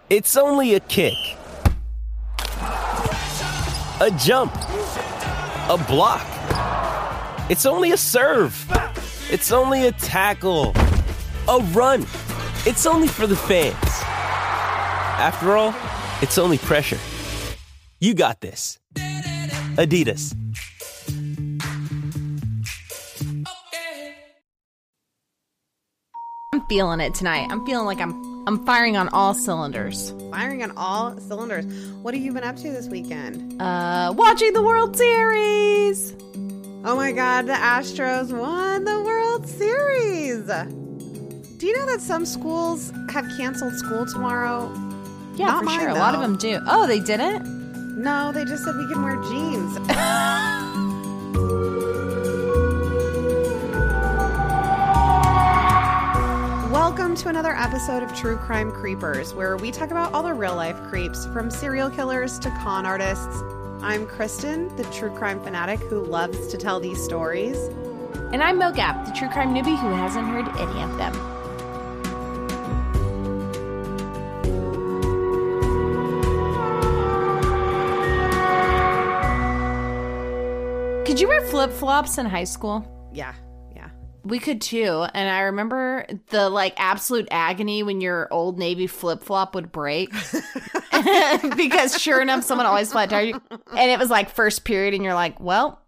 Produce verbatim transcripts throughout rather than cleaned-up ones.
It's only a kick, a jump, a block. It's only a serve. It's only a tackle, a run. It's only for the fans. After all, it's only pressure. You got this. Adidas. I'm feeling it tonight. I'm feeling like I'm I'm firing on all cylinders. Firing on all cylinders. What have you been up to this weekend? Uh, watching the World Series. Oh my God, the Astros won the World Series. Do you know that some schools have canceled school tomorrow? Yeah, Not for mine, sure. though. A lot of them do. Oh, they didn't? No, they just said we can wear jeans. Welcome to another episode of True Crime Creepers, where we talk about all the real-life creeps, from serial killers to con artists. I'm Kristen, the true crime fanatic who loves to tell these stories. And I'm Mogap, the true crime newbie who hasn't heard any of them. Could you wear flip-flops in high school? Yeah, yeah. We could too. And I remember the like absolute agony when your Old Navy flip-flop would break. Because sure enough, someone always flat tired you. And it was like first period and you're like, well.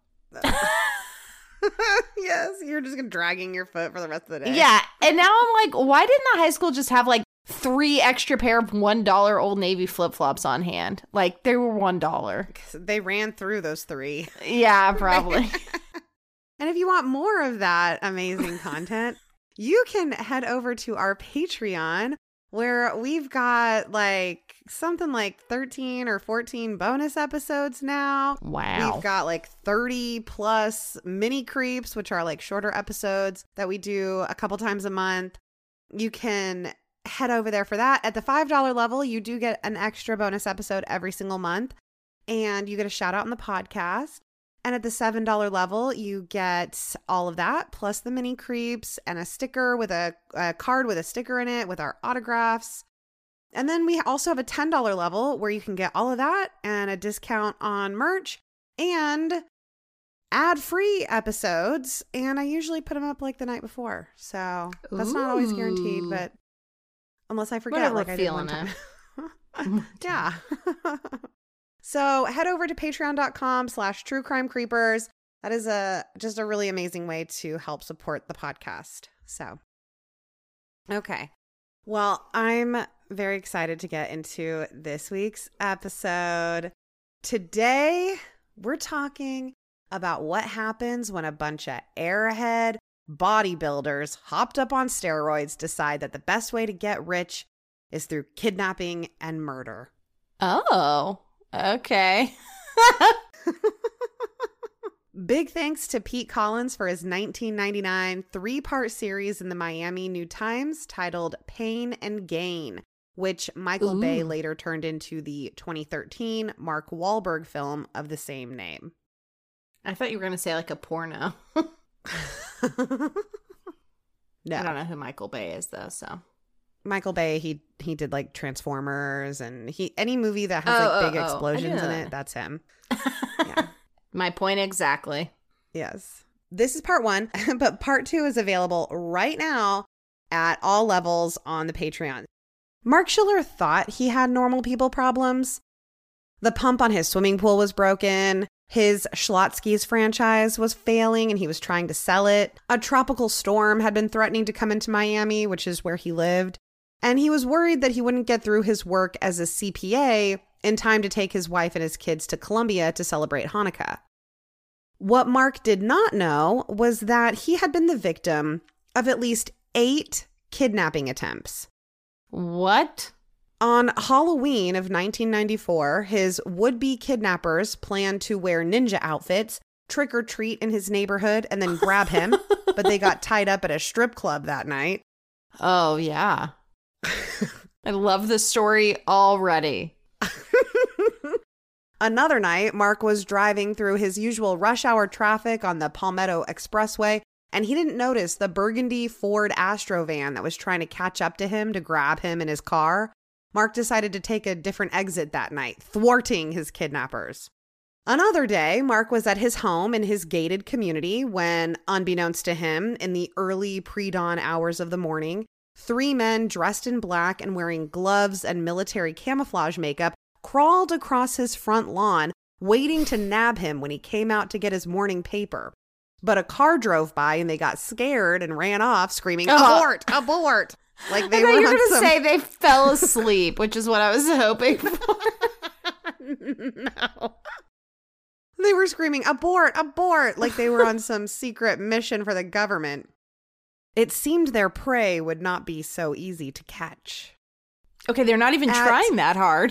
Yes, you're just dragging your foot for the rest of the day. Yeah. And now I'm like, why didn't the high school just have like three extra pair of one dollar Old Navy flip-flops on hand? Like they were one dollar. They ran through those three. Yeah, probably. And if you want more of that amazing content, you can head over to our Patreon, where we've got like something like thirteen or fourteen bonus episodes now. Wow. We've got like thirty plus mini creeps, which are like shorter episodes that we do a couple times a month. You can head over there for that. At the five dollar level, you do get an extra bonus episode every single month, and you get a shout out on the podcast. And at the seven dollar level, you get all of that, plus the mini creeps and a sticker with a, a card with a sticker in it with our autographs. And then we also have a ten dollar level where you can get all of that and a discount on merch and ad-free episodes. And I usually put them up like the night before. So that's Ooh. Not always guaranteed, but unless I forget, Whatever like I did one time. Yeah. So head over to patreon.com slash true crime creepers. That is a just a really amazing way to help support the podcast. So, okay. Well, I'm very excited to get into this week's episode. Today, we're talking about what happens when a bunch of airhead bodybuilders hopped up on steroids decide that the best way to get rich is through kidnapping and murder. Oh, okay. Big thanks to Pete Collins for his nineteen ninety-nine three-part series in the Miami New Times titled Pain and Gain, which Michael Ooh. Bay later turned into the twenty thirteen Mark Wahlberg film of the same name. I thought you were going to say like a porno. No. I don't know who Michael Bay is though, so. Michael Bay, he he did like Transformers, and he any movie that has oh, like big oh, explosions oh. in it, that's him. Yeah. My point exactly. Yes. This is part one, but part two is available right now at all levels on the Patreon. Mark Schiller thought he had normal people problems. The pump on his swimming pool was broken. His Schlotzsky's franchise was failing and he was trying to sell it. A tropical storm had been threatening to come into Miami, which is where he lived. And he was worried that he wouldn't get through his work as a C P A in time to take his wife and his kids to Colombia to celebrate Hanukkah. What Mark did not know was that he had been the victim of at least eight kidnapping attempts. What? On Halloween of nineteen ninety-four, his would-be kidnappers planned to wear ninja outfits, trick or treat in his neighborhood, and then grab him, but they got tied up at a strip club that night. Oh, yeah. I love this story already. Another night, Mark was driving through his usual rush hour traffic on the Palmetto Expressway, and he didn't notice the burgundy Ford Astro van that was trying to catch up to him to grab him in his car. Mark decided to take a different exit that night, thwarting his kidnappers. Another day, Mark was at his home in his gated community when, unbeknownst to him, in the early pre-dawn hours of the morning, three men dressed in black and wearing gloves and military camouflage makeup crawled across his front lawn, waiting to nab him when he came out to get his morning paper. But a car drove by and they got scared and ran off screaming, abort, abort. Like they I thought were you were on going to some... say they fell asleep, which is what I was hoping for. No. They were screaming, abort, abort, like they were on some secret mission for the government. It seemed their prey would not be so easy to catch. Okay, they're not even At... trying that hard.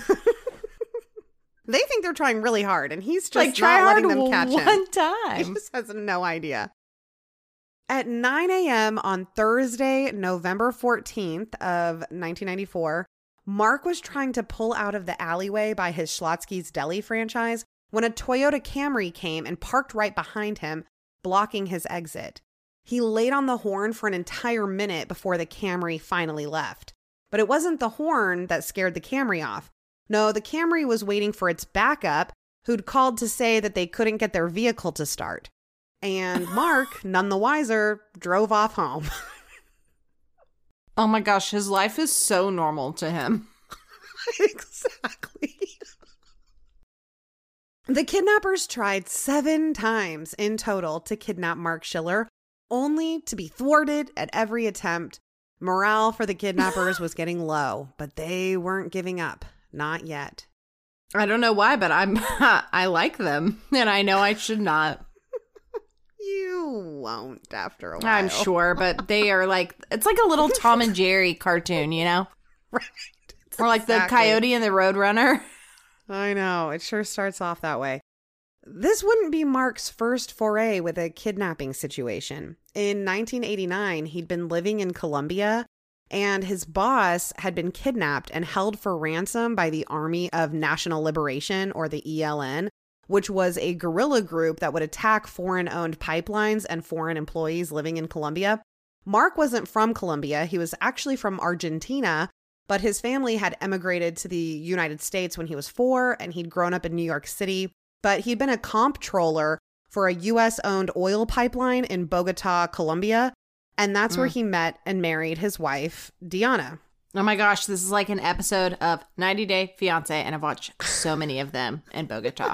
They think they're trying really hard, and he's just like, not try letting hard them catch one him. time. He just has no idea. At nine a.m. on Thursday, November fourteenth of nineteen ninety-four, Mark was trying to pull out of the alleyway by his Schlotzsky's Deli franchise when a Toyota Camry came and parked right behind him, blocking his exit. He laid on the horn for an entire minute before the Camry finally left. But it wasn't the horn that scared the Camry off. No, the Camry was waiting for its backup, who'd called to say that they couldn't get their vehicle to start. And Mark, none the wiser, drove off home. Oh my gosh, his life is so normal to him. Exactly. The kidnappers tried seven times in total to kidnap Mark Schiller, only to be thwarted at every attempt. Morale for the kidnappers was getting low, but they weren't giving up. Not yet. I don't know why, but I'm I like them, and I know I should not. You won't after a while. I'm sure, but they are like, it's like a little Tom and Jerry cartoon, you know? Right. Or like Exactly. the Coyote and the Roadrunner. I know. It sure starts off that way. This wouldn't be Mark's first foray with a kidnapping situation. In nineteen eighty-nine, he'd been living in Colombia, and his boss had been kidnapped and held for ransom by the Army of National Liberation, or the E L N, which was a guerrilla group that would attack foreign-owned pipelines and foreign employees living in Colombia. Mark wasn't from Colombia. He was actually from Argentina, but his family had emigrated to the United States when he was four, and he'd grown up in New York City. But he'd been a comptroller for a U S-owned oil pipeline in Bogota, Colombia, and that's mm. where he met and married his wife, Diana. Oh my gosh, this is like an episode of ninety Day Fiancé, and I've watched so many of them in Bogota.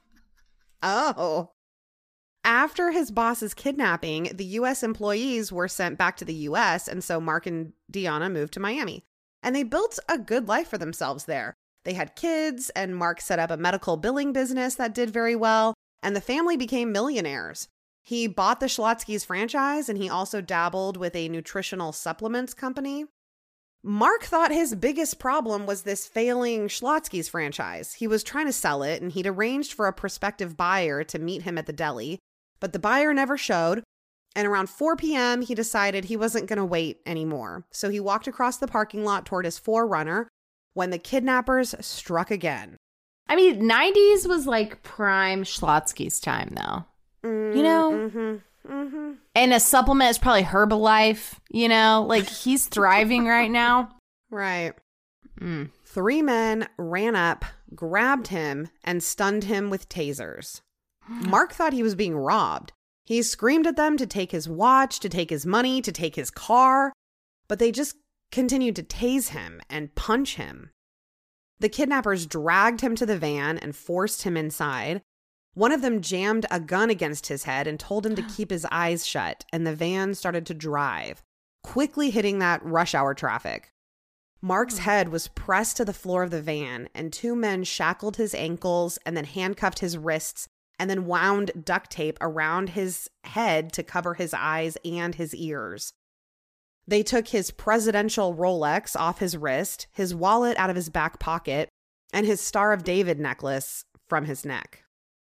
Oh. After his boss's kidnapping, the U S employees were sent back to the U S, and so Mark and Diana moved to Miami. And they built a good life for themselves there. They had kids, and Mark set up a medical billing business that did very well, and the family became millionaires. He bought the Schlotzsky's franchise, and he also dabbled with a nutritional supplements company. Mark thought his biggest problem was this failing Schlotzsky's franchise. He was trying to sell it, and he'd arranged for a prospective buyer to meet him at the deli, but the buyer never showed. And around four p.m., he decided he wasn't going to wait anymore. So he walked across the parking lot toward his four runner when the kidnappers struck again. I mean, nineties was like prime Schlotzsky's time, though. Mm, you know? Mm-hmm, mm-hmm. And a supplement is probably Herbalife, you know? Like, he's thriving right now. Right. Mm. Three men ran up, grabbed him, and stunned him with tasers. Mark thought he was being robbed. He screamed at them to take his watch, to take his money, to take his car, but they just continued to tase him and punch him. The kidnappers dragged him to the van and forced him inside. One of them jammed a gun against his head and told him to keep his eyes shut, and the van started to drive, quickly hitting that rush hour traffic. Mark's head was pressed to the floor of the van, and two men shackled his ankles and then handcuffed his wrists and then wound duct tape around his head to cover his eyes and his ears. They took his presidential Rolex off his wrist, his wallet out of his back pocket, and his Star of David necklace from his neck.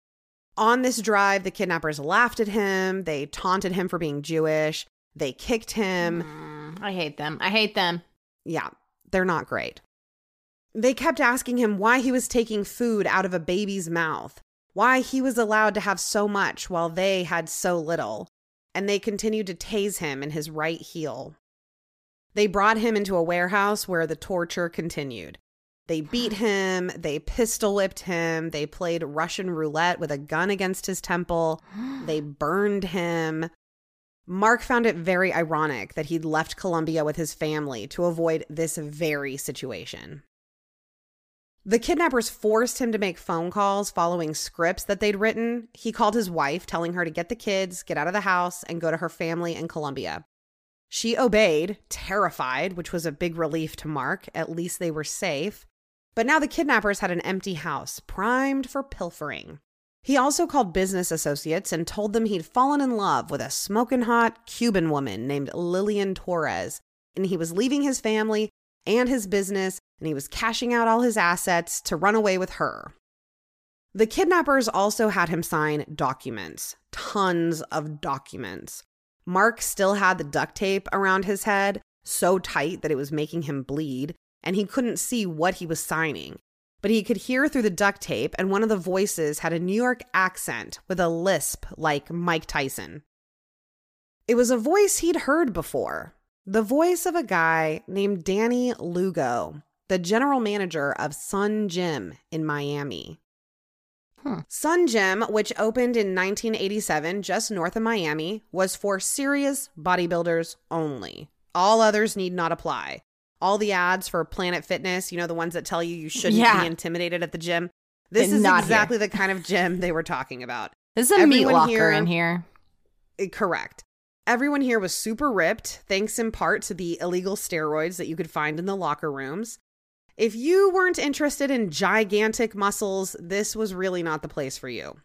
On this drive, the kidnappers laughed at him. They taunted him for being Jewish. They kicked him. Mm, I hate them. I hate them. Yeah, they're not great. They kept asking him why he was taking food out of a baby's mouth, why he was allowed to have so much while they had so little, and they continued to tase him in his right heel. They brought him into a warehouse where the torture continued. They beat him, they pistol whipped him, they played Russian roulette with a gun against his temple, they burned him. Mark found it very ironic that he'd left Colombia with his family to avoid this very situation. The kidnappers forced him to make phone calls following scripts that they'd written. He called his wife, telling her to get the kids, get out of the house, and go to her family in Colombia. She obeyed, terrified, which was a big relief to Mark. At least they were safe. But now the kidnappers had an empty house, primed for pilfering. He also called business associates and told them he'd fallen in love with a smoking hot Cuban woman named Lillian Torres, and he was leaving his family and his business, and he was cashing out all his assets to run away with her. The kidnappers also had him sign documents, tons of documents. Mark still had the duct tape around his head, so tight that it was making him bleed, and he couldn't see what he was signing. But he could hear through the duct tape, and one of the voices had a New York accent with a lisp like Mike Tyson. It was a voice he'd heard before, the voice of a guy named Danny Lugo, the general manager of Sun Gym in Miami. Hmm. Sun Gym, which opened in nineteen eighty-seven just north of Miami, was for serious bodybuilders only. All others need not apply. All the ads for Planet Fitness, you know, the ones that tell you you shouldn't yeah. be intimidated at the gym. This is exactly here. The kind of gym they were talking about. This is a Everyone meat locker here, in here. Correct. Everyone here was super ripped, thanks in part to the illegal steroids that you could find in the locker rooms. If you weren't interested in gigantic muscles, this was really not the place for you.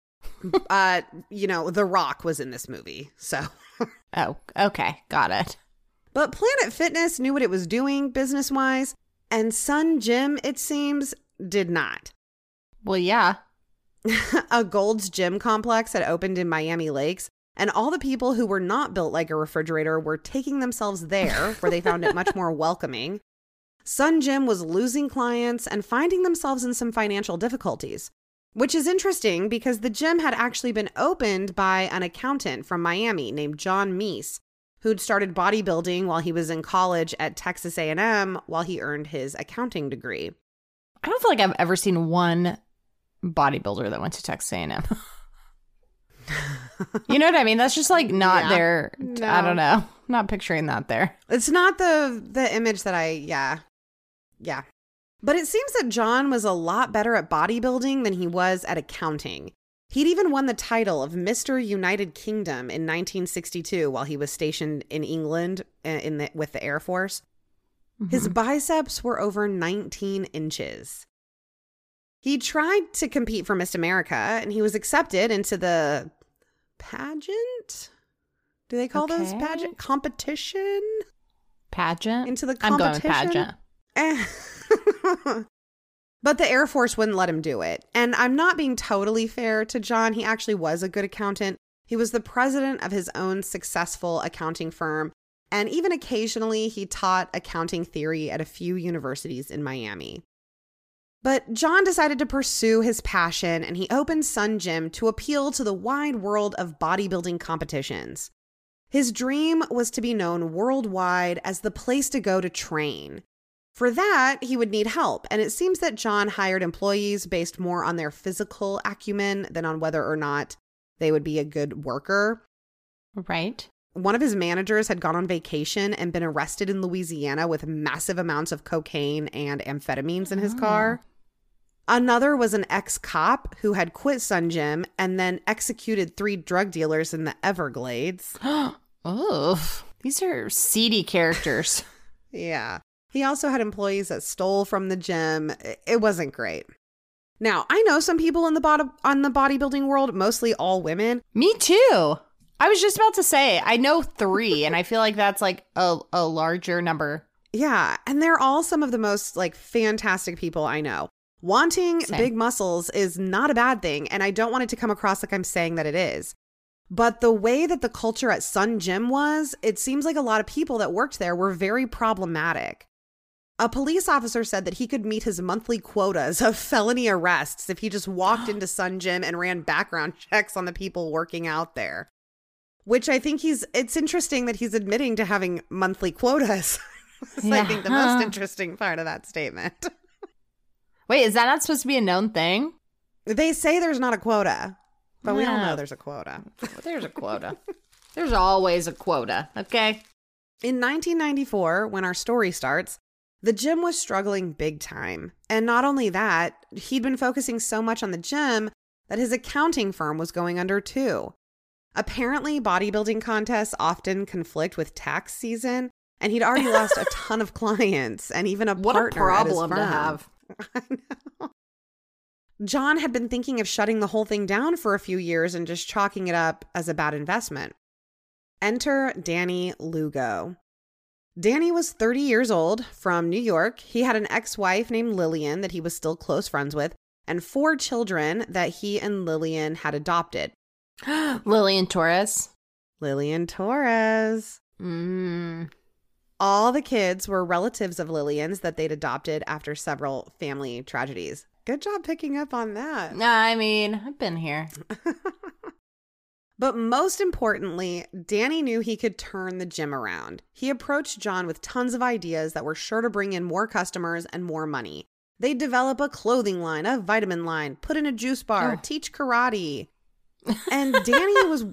uh, you know, The Rock was in this movie, so. Oh, okay. Got it. But Planet Fitness knew what it was doing business-wise, and Sun Gym, it seems, did not. Well, yeah. A Gold's Gym complex had opened in Miami Lakes, and all the people who were not built like a refrigerator were taking themselves there, where they found it much more welcoming. Sun Gym was losing clients and finding themselves in some financial difficulties, which is interesting because the gym had actually been opened by an accountant from Miami named John Meese, who'd started bodybuilding while he was in college at Texas A and M while he earned his accounting degree. I don't feel like I've ever seen one bodybuilder that went to Texas A and M. You know what I mean? That's just like not yeah. there. No. I don't know. I'm not picturing that there. It's not the the image that I, yeah. Yeah. But it seems that John was a lot better at bodybuilding than he was at accounting. He'd even won the title of Mister United Kingdom in nineteen sixty-two while he was stationed in England in the, with the Air Force. Mm-hmm. His biceps were over nineteen inches. He tried to compete for Miss America, and he was accepted into the pageant? Do they call okay. those pageant? Competition? Pageant? Into the competition? I'm going pageant. But the Air Force wouldn't let him do it. And I'm not being totally fair to John. He actually was a good accountant. He was the president of his own successful accounting firm. And even occasionally, he taught accounting theory at a few universities in Miami. But John decided to pursue his passion, and he opened Sun Gym to appeal to the wide world of bodybuilding competitions. His dream was to be known worldwide as the place to go to train. For that, he would need help, and it seems that John hired employees based more on their physical acumen than on whether or not they would be a good worker. Right. One of his managers had gone on vacation and been arrested in Louisiana with massive amounts of cocaine and amphetamines in his oh. car. Another was an ex-cop who had quit Sun Gym and then executed three drug dealers in the Everglades. Oh, these are seedy characters. Yeah. He also had employees that stole from the gym. It wasn't great. Now, I know some people in the bod- on the bodybuilding world, mostly all women. Me too. I was just about to say, I know three, and I feel like that's like a, a larger number. Yeah, and they're all some of the most like fantastic people I know. Wanting Same. big muscles is not a bad thing, and I don't want it to come across like I'm saying that it is. But the way that the culture at Sun Gym was, it seems like a lot of people that worked there were very problematic. A police officer said that he could meet his monthly quotas of felony arrests if he just walked into Sun Gym and ran background checks on the people working out there. which I think he's, it's interesting that he's admitting to having monthly quotas. That's, yeah. I think, the most interesting part of that statement. Wait, is that not supposed to be a known thing? They say there's not a quota, but we all Yeah. know there's a quota. There's a quota. There's always a quota, okay? In nineteen ninety-four, when our story starts, the gym was struggling big time. And not only that, he'd been focusing so much on the gym that his accounting firm was going under too. Apparently, bodybuilding contests often conflict with tax season, and he'd already lost a ton of clients and even a What partner a at his problem to firm. have. I know. John had been thinking of shutting the whole thing down for a few years and just chalking it up as a bad investment. Enter Danny Lugo. Danny was thirty years old, from New York. He had an ex-wife named Lillian that he was still close friends with, and four children that he and Lillian had adopted. Lillian Torres. Lillian Torres. Mm. All the kids were relatives of Lillian's that they'd adopted after several family tragedies. Good job picking up on that. I mean, I've been here. But most importantly, Danny knew he could turn the gym around. He approached John with tons of ideas that were sure to bring in more customers and more money. They'd develop a clothing line, a vitamin line, put in a juice bar, Oh. teach karate. And Danny was...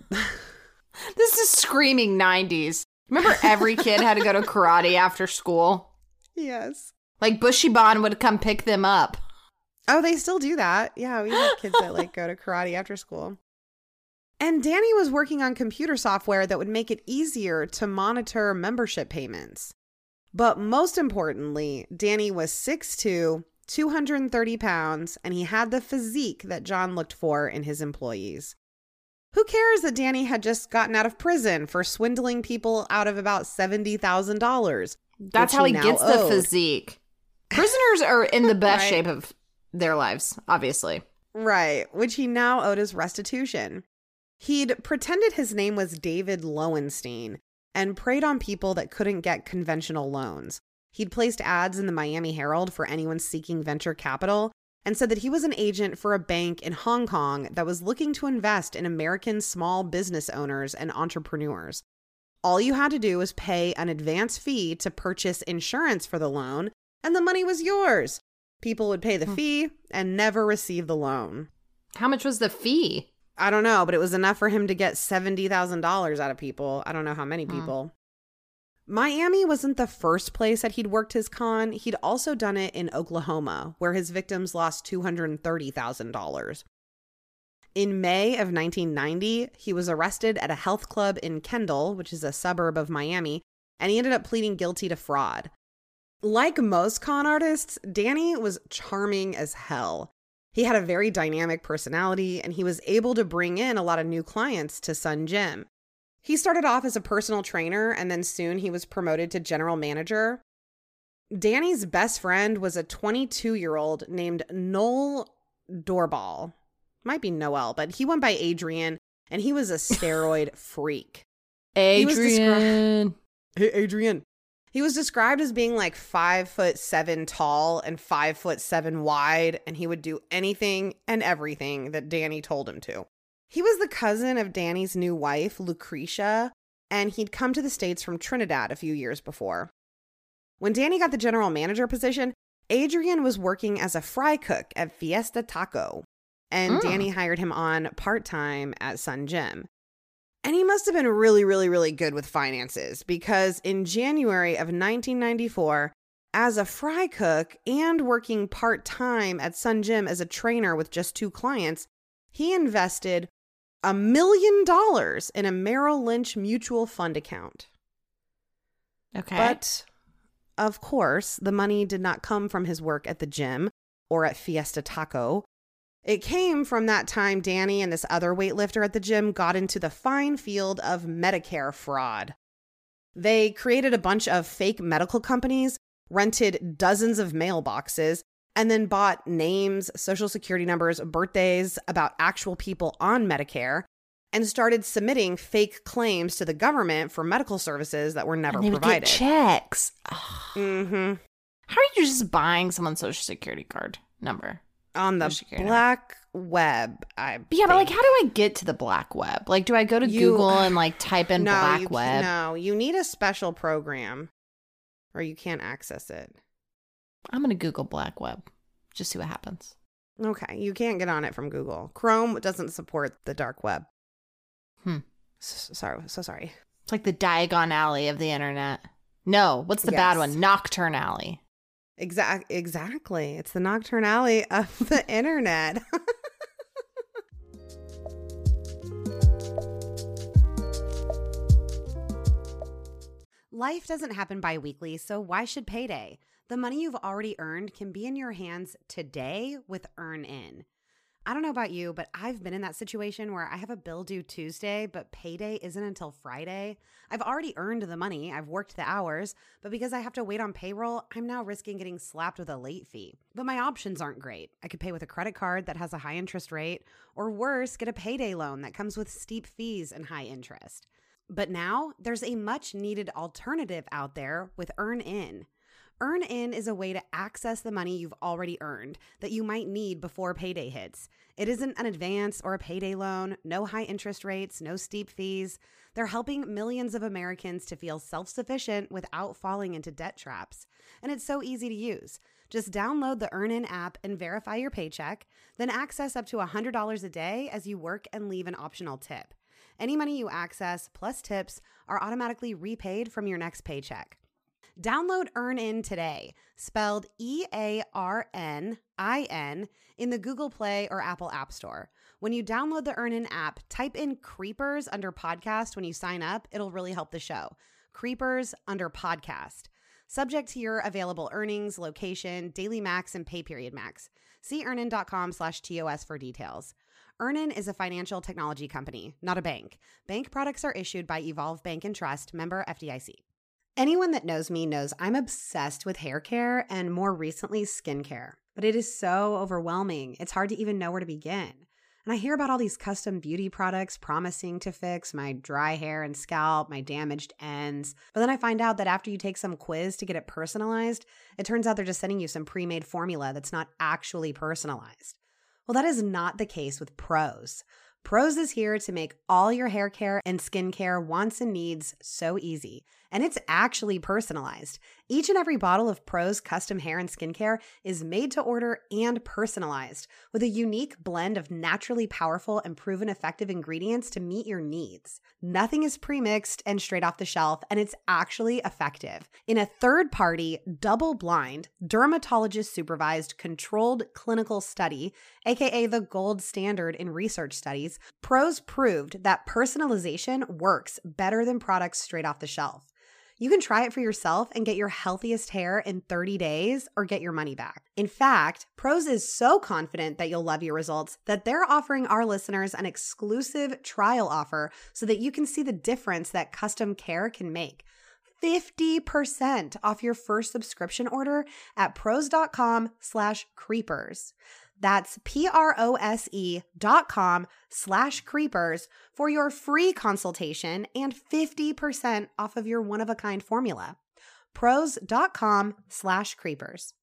This is screaming nineties. Remember every kid had to go to karate after school? Yes. Like Bushy Bond would come pick them up. Oh, they still do that. Yeah, we have kids that like go to karate after school. And Danny was working on computer software that would make it easier to monitor membership payments. But most importantly, Danny was six foot two, two hundred thirty pounds, and he had the physique that John looked for in his employees. Who cares that Danny had just gotten out of prison for swindling people out of about seventy thousand dollars? That's how he now gets the owed. physique. Prisoners are in the best Right. shape of their lives, obviously. Right, which he now owed as restitution. He'd pretended his name was David Lowenstein and preyed on people that couldn't get conventional loans. He'd placed ads in the Miami Herald for anyone seeking venture capital and said that he was an agent for a bank in Hong Kong that was looking to invest in American small business owners and entrepreneurs. All you had to do was pay an advance fee to purchase insurance for the loan, and the money was yours. People would pay the fee and never receive the loan. How much was the fee? I don't know, but it was enough for him to get seventy thousand dollars out of people. I don't know how many people. Hmm. Miami wasn't the first place that he'd worked his con. He'd also done it in Oklahoma, where his victims lost two hundred thirty thousand dollars. In May of nineteen ninety, he was arrested at a health club in Kendall, which is a suburb of Miami, and he ended up pleading guilty to fraud. Like most con artists, Danny was charming as hell. He had a very dynamic personality, and he was able to bring in a lot of new clients to Sun Gym. He started off as a personal trainer, and then soon he was promoted to general manager. Danny's best friend was a twenty-two-year-old named Noel Doorball. Might be Noel, but he went by Adrian, and he was a steroid freak. He was Adrian. Hey, Adrian. He was described as being like five foot seven tall and five foot seven wide, and he would do anything and everything that Danny told him to. He was the cousin of Danny's new wife, Lucretia, and he'd come to the States from Trinidad a few years before. When Danny got the general manager position, Adrian was working as a fry cook at Fiesta Taco, and Mm. Danny hired him on part-time at Sun Gym. And he must have been really, really, really good with finances, because in January of nineteen ninety-four, as a fry cook and working part-time at Sun Gym as a trainer with just two clients, he invested a million dollars in a Merrill Lynch mutual fund account. Okay. But, of course, the money did not come from his work at the gym or at Fiesta Taco. It came from that time Danny and this other weightlifter at the gym got into the fine field of Medicare fraud. They created a bunch of fake medical companies, rented dozens of mailboxes, and then bought names, social security numbers, birthdays about actual people on Medicare, and started submitting fake claims to the government for medical services that were never and they would provided. get checks. Ugh. Mm-hmm. How are you just buying someone's social security card number? On the black web, I but yeah, think. But like, how do I get to the black web? Like, do I go to you, Google and like type in no, black you, web? No, you need a special program, or you can't access it. I'm gonna Google black web, just see what happens. Okay, you can't get on it from Google. Chrome doesn't support the dark web. Hmm. So, sorry, so sorry. It's like the Diagon Alley of the internet. No, what's the yes. bad one? Nocturne Alley. Exact, exactly. It's the Nocturne Alley of the internet. Life doesn't happen bi-weekly, so why should payday? The money you've already earned can be in your hands today with EarnIn. I don't know about you, but I've been in that situation where I have a bill due Tuesday, but payday isn't until Friday. I've already earned the money, I've worked the hours, but because I have to wait on payroll, I'm now risking getting slapped with a late fee. But my options aren't great. I could pay with a credit card that has a high interest rate, or worse, get a payday loan that comes with steep fees and high interest. But now, there's a much needed alternative out there with EarnIn. EarnIn is a way to access the money you've already earned that you might need before payday hits. It isn't an advance or a payday loan, no high interest rates, no steep fees. They're helping millions of Americans to feel self-sufficient without falling into debt traps. And it's so easy to use. Just download the EarnIn app and verify your paycheck, then access up to one hundred dollars a day as you work and leave an optional tip. Any money you access plus tips are automatically repaid from your next paycheck. Download EarnIn today, spelled E A R N I N, in the Google Play or Apple App Store. When you download the EarnIn app, type in Creepers under podcast when you sign up. It'll really help the show. Creepers under podcast. Subject to your available earnings, location, daily max, and pay period max. See earnin.com slash TOS for details. EarnIn is a financial technology company, not a bank. Bank products are issued by Evolve Bank and Trust, member F D I C. Anyone that knows me knows I'm obsessed with hair care and more recently skincare. But it is so overwhelming. It's hard to even know where to begin. And I hear about all these custom beauty products promising to fix my dry hair and scalp, my damaged ends. But then I find out that after you take some quiz to get it personalized, it turns out they're just sending you some pre-made formula that's not actually personalized. Well, that is not the case with Prose. Prose is here to make all your hair care and skincare wants and needs so easy. And it's actually personalized. Each and every bottle of Prose custom hair and skincare is made to order and personalized with a unique blend of naturally powerful and proven effective ingredients to meet your needs. Nothing is pre-mixed and straight off the shelf, and it's actually effective. In a third-party, double-blind, dermatologist-supervised, controlled clinical study, aka the gold standard in research studies, Prose proved that personalization works better than products straight off the shelf. You can try it for yourself and get your healthiest hair in thirty days or get your money back. In fact, Prose is so confident that you'll love your results that they're offering our listeners an exclusive trial offer so that you can see the difference that custom care can make. fifty percent off your first subscription order at prose.com slash creepers. That's P-R-O-S-E dot com slash creepers for your free consultation and fifty percent off of your one-of-a-kind formula. Prose.com slash creepers.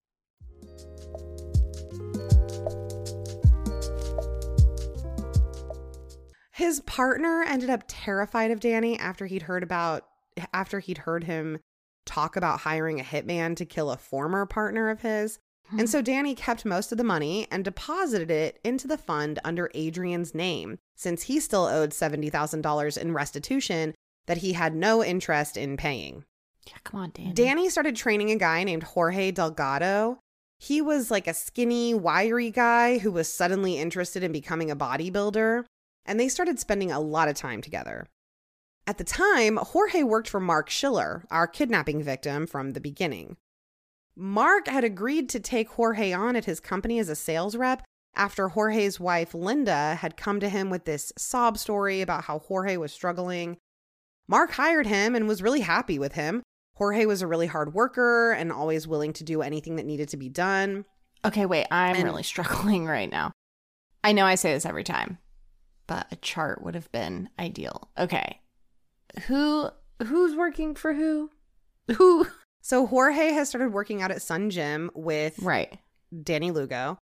His partner ended up terrified of Danny after he'd heard about after he'd heard him talk about hiring a hitman to kill a former partner of his. And so Danny kept most of the money and deposited it into the fund under Adrian's name, since he still owed seventy thousand dollars in restitution that he had no interest in paying. Yeah, come on, Danny. Danny started training a guy named Jorge Delgado. He was like a skinny, wiry guy who was suddenly interested in becoming a bodybuilder, and they started spending a lot of time together. At the time, Jorge worked for Mark Schiller, our kidnapping victim, from the beginning. Mark had agreed to take Jorge on at his company as a sales rep after Jorge's wife, Linda, had come to him with this sob story about how Jorge was struggling. Mark hired him and was really happy with him. Jorge was a really hard worker and always willing to do anything that needed to be done. Okay, wait, I'm And- really struggling right now. I know I say this every time, but a chart would have been ideal. Okay. Who who's working for who? Who? So Jorge has started working out at Sun Gym with Right. Danny Lugo.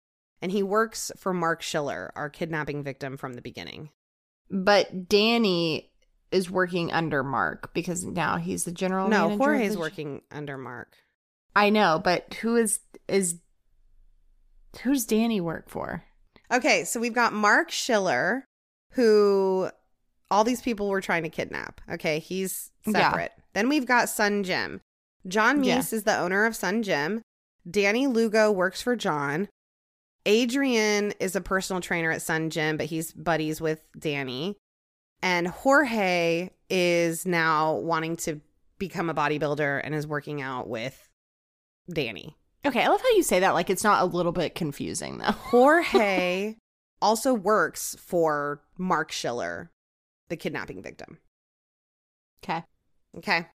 and he works for Mark Schiller, our kidnapping victim from the beginning. But Danny is working under Mark because now he's the general no, manager. No, Jorge's of the... working under Mark. I know, but who is is who's Danny work for? Okay, so we've got Mark Schiller, who all these people were trying to kidnap. Okay, he's separate. Yeah. Then we've got Sun Gym. John Meese yeah. is the owner of Sun Gym. Danny Lugo works for John. Adrian is a personal trainer at Sun Gym, but he's buddies with Danny. And Jorge is now wanting to become a bodybuilder and is working out with Danny. Okay, I love how you say that like it's not a little bit confusing, though. Jorge also works for Mark Schiller, the kidnapping victim. Okay. Okay.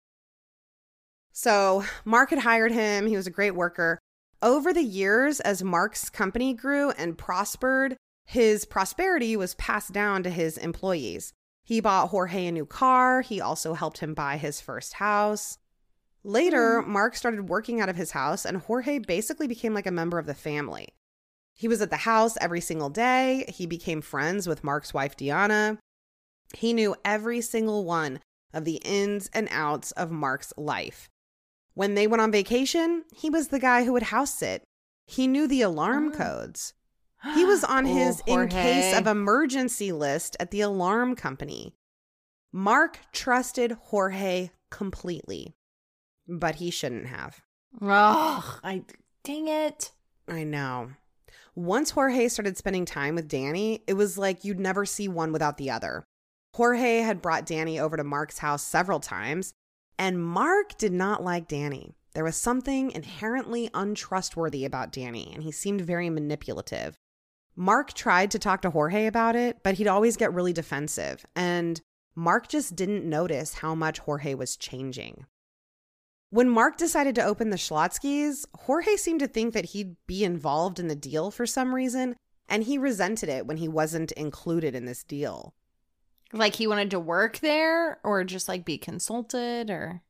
So Mark had hired him. He was a great worker. Over the years, as Mark's company grew and prospered, his prosperity was passed down to his employees. He bought Jorge a new car. He also helped him buy his first house. Later, mm. Mark started working out of his house, and Jorge basically became like a member of the family. He was at the house every single day. He became friends with Mark's wife, Diana. He knew every single one of the ins and outs of Mark's life. When they went on vacation, he was the guy who would house sit. He knew the alarm oh. codes. He was on oh, his Jorge. in case of emergency list at the alarm company. Mark trusted Jorge completely, but he shouldn't have. Oh, I dang it. I know. Once Jorge started spending time with Danny, it was like you'd never see one without the other. Jorge had brought Danny over to Mark's house several times, and Mark did not like Danny. There was something inherently untrustworthy about Danny, and he seemed very manipulative. Mark tried to talk to Jorge about it, but he'd always get really defensive, and Mark just didn't notice how much Jorge was changing. When Mark decided to open the Schlotzsky's, Jorge seemed to think that he'd be involved in the deal for some reason, and he resented it when he wasn't included in this deal. Like he wanted to work there or just like be consulted or?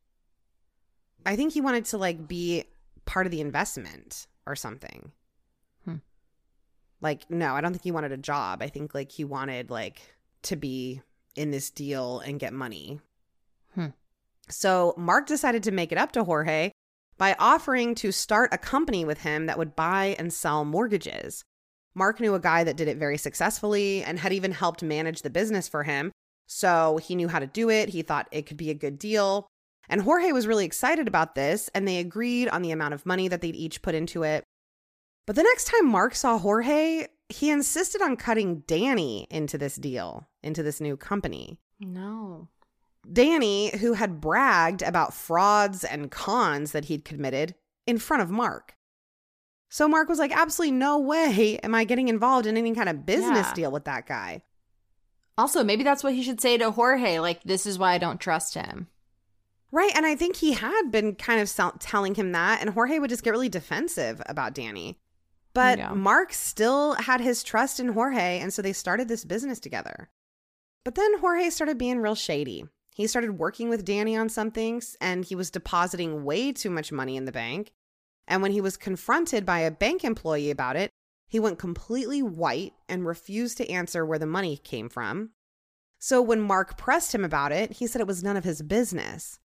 I think he wanted to like be part of the investment or something. Hmm. Like, no, I don't think he wanted a job. I think like he wanted like to be in this deal and get money. Hmm. So Mark decided to make it up to Jorge by offering to start a company with him that would buy and sell mortgages. Mark knew a guy that did it very successfully and had even helped manage the business for him. So he knew how to do it. He thought it could be a good deal. And Jorge was really excited about this, and they agreed on the amount of money that they'd each put into it. But the next time Mark saw Jorge, he insisted on cutting Danny into this deal, into this new company. No. Danny, who had bragged about frauds and cons that he'd committed in front of Mark. So Mark was like, absolutely no way am I getting involved in any kind of business yeah. deal with that guy. Also, maybe that's what he should say to Jorge. Like, this is why I don't trust him. Right. And I think he had been kind of sell- telling him that. And Jorge would just get really defensive about Danny. But yeah. Mark still had his trust in Jorge. And so they started this business together. But then Jorge started being real shady. He started working with Danny on some things, and he was depositing way too much money in the bank. And when he was confronted by a bank employee about it, he went completely white and refused to answer where the money came from. So when Mark pressed him about it, he said it was none of his business.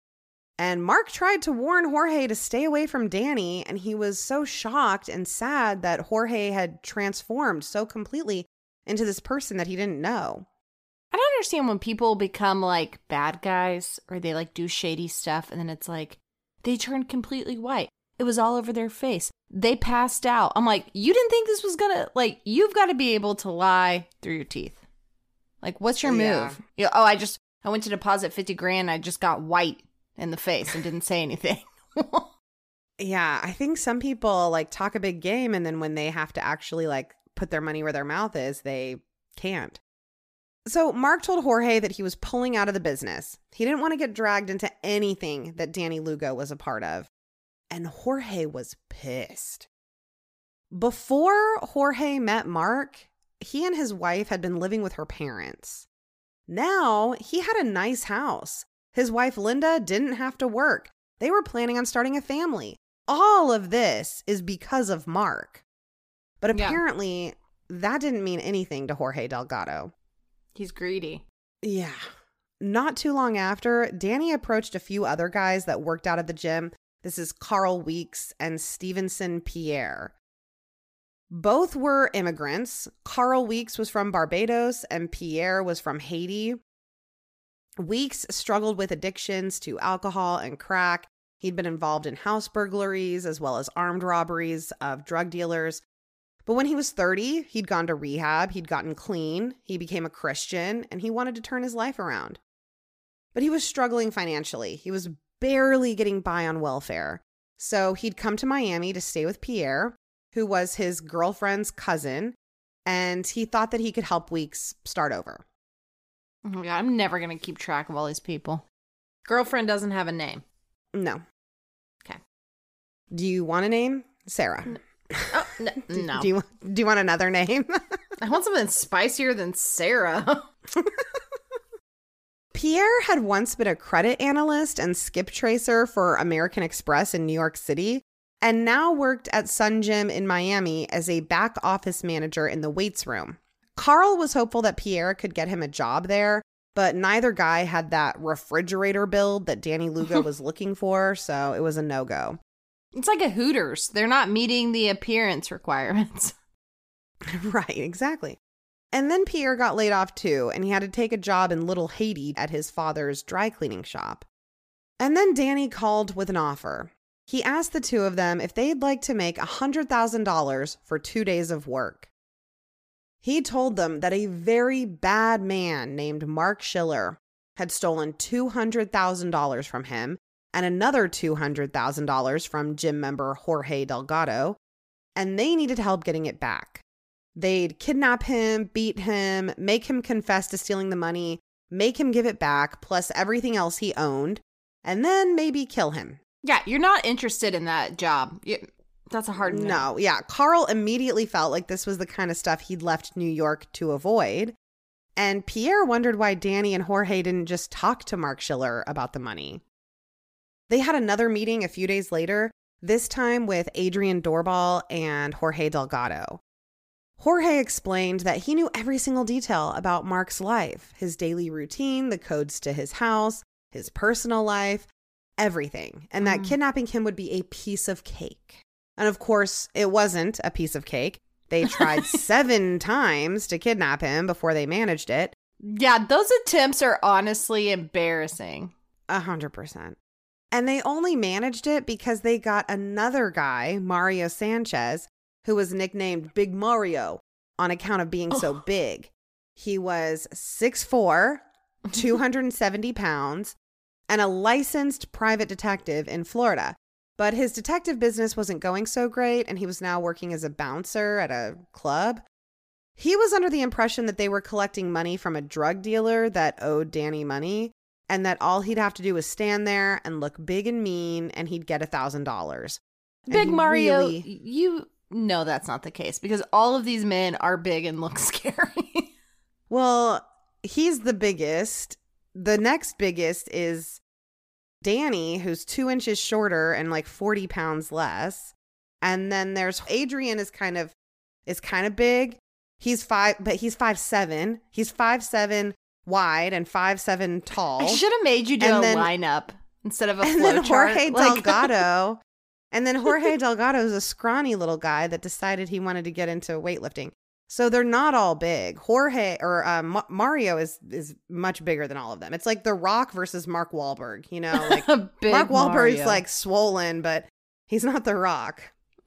And Mark tried to warn Jorge to stay away from Danny, and he was so shocked and sad that Jorge had transformed so completely into this person that he didn't know. I don't understand when people become like bad guys or they like do shady stuff and then it's like they turned completely white. It was all over their face. They passed out. I'm like, you didn't think this was gonna, like, you've got to be able to lie through your teeth. Like, what's your move? Yeah. You know, oh, I just, I went to deposit fifty grand. I just got white in the face and didn't say anything. Yeah, I think some people like talk a big game and then when they have to actually like put their money where their mouth is, they can't. So Mark told Jorge that he was pulling out of the business. He didn't want to get dragged into anything that Danny Lugo was a part of. And Jorge was pissed. Before Jorge met Mark, he and his wife had been living with her parents. Now he had a nice house. His wife Linda didn't have to work. They were planning on starting a family. All of this is because of Mark. But Yeah. apparently, that didn't mean anything to Jorge Delgado. He's greedy. Yeah. Not too long after, Danny approached a few other guys that worked out at the gym. This is Carl Weeks and Stevenson Pierre. Both were immigrants. Carl Weeks was from Barbados and Pierre was from Haiti. Weeks struggled with addictions to alcohol and crack. He'd been involved in house burglaries as well as armed robberies of drug dealers. But when he was thirty, he'd gone to rehab, he'd gotten clean, he became a Christian, and he wanted to turn his life around. But he was struggling financially. He was barely getting by on welfare. So he'd come to Miami to stay with Pierre, who was his girlfriend's cousin, and he thought that he could help Weeks start over. Oh my God, I'm never going to keep track of all these people. Girlfriend doesn't have a name. No. Okay. Do you want a name? Sarah. No. Oh, no. no. Do you, do you want another name? I want something spicier than Sarah. Pierre had once been a credit analyst and skip tracer for American Express in New York City, and now worked at Sun Gym in Miami as a back office manager in the weights room. Carl was hopeful that Pierre could get him a job there, but neither guy had that refrigerator build that Danny Lugo was looking for, so it was a no-go. It's like a Hooters. They're not meeting the appearance requirements. Right, exactly. And then Pierre got laid off too, and he had to take a job in Little Haiti at his father's dry cleaning shop. And then Danny called with an offer. He asked the two of them if they'd like to make one hundred thousand dollars for two days of work. He told them that a very bad man named Mark Schiller had stolen two hundred thousand dollars from him and another two hundred thousand dollars from gym member Jorge Delgado, and they needed help getting it back. They'd kidnap him, beat him, make him confess to stealing the money, make him give it back, plus everything else he owned, and then maybe kill him. Yeah, you're not interested in that job. You, that's a hard no. No, yeah. Carl immediately felt like this was the kind of stuff he'd left New York to avoid. And Pierre wondered why Danny and Jorge didn't just talk to Mark Schiller about the money. They had another meeting a few days later, this time with Adrian Doorbal and Jorge Delgado. Jorge explained that he knew every single detail about Mark's life, his daily routine, the codes to his house, his personal life, everything, and that mm. kidnapping him would be a piece of cake. And of course, it wasn't a piece of cake. They tried seven times to kidnap him before they managed it. Yeah, those attempts are honestly embarrassing. A hundred percent. And they only managed it because they got another guy, Mario Sanchez, who was nicknamed Big Mario on account of being so oh. big. He was six foot four, two hundred seventy pounds, and a licensed private detective in Florida. But his detective business wasn't going so great, and he was now working as a bouncer at a club. He was under the impression that they were collecting money from a drug dealer that owed Danny money, and that all he'd have to do was stand there and look big and mean, and he'd get a thousand dollars. Big Mario, really... you know that's not the case, because all of these men are big and look scary. Well, he's the biggest. The next biggest is Danny, who's two inches shorter and like forty pounds less. And then there's Adrian is kind of is kind of big. He's five, but he's five seven. He's five seven wide and five seven tall. I should have made you do and a then, lineup instead of a and flow then chart. Jorge like- Delgado. And then Jorge Delgado is a scrawny little guy that decided he wanted to get into weightlifting. So they're not all big. Jorge or uh, Ma- Mario is is much bigger than all of them. It's like The Rock versus Mark Wahlberg. You know, like Mark Wahlberg's Mario. like swollen, but he's not The Rock.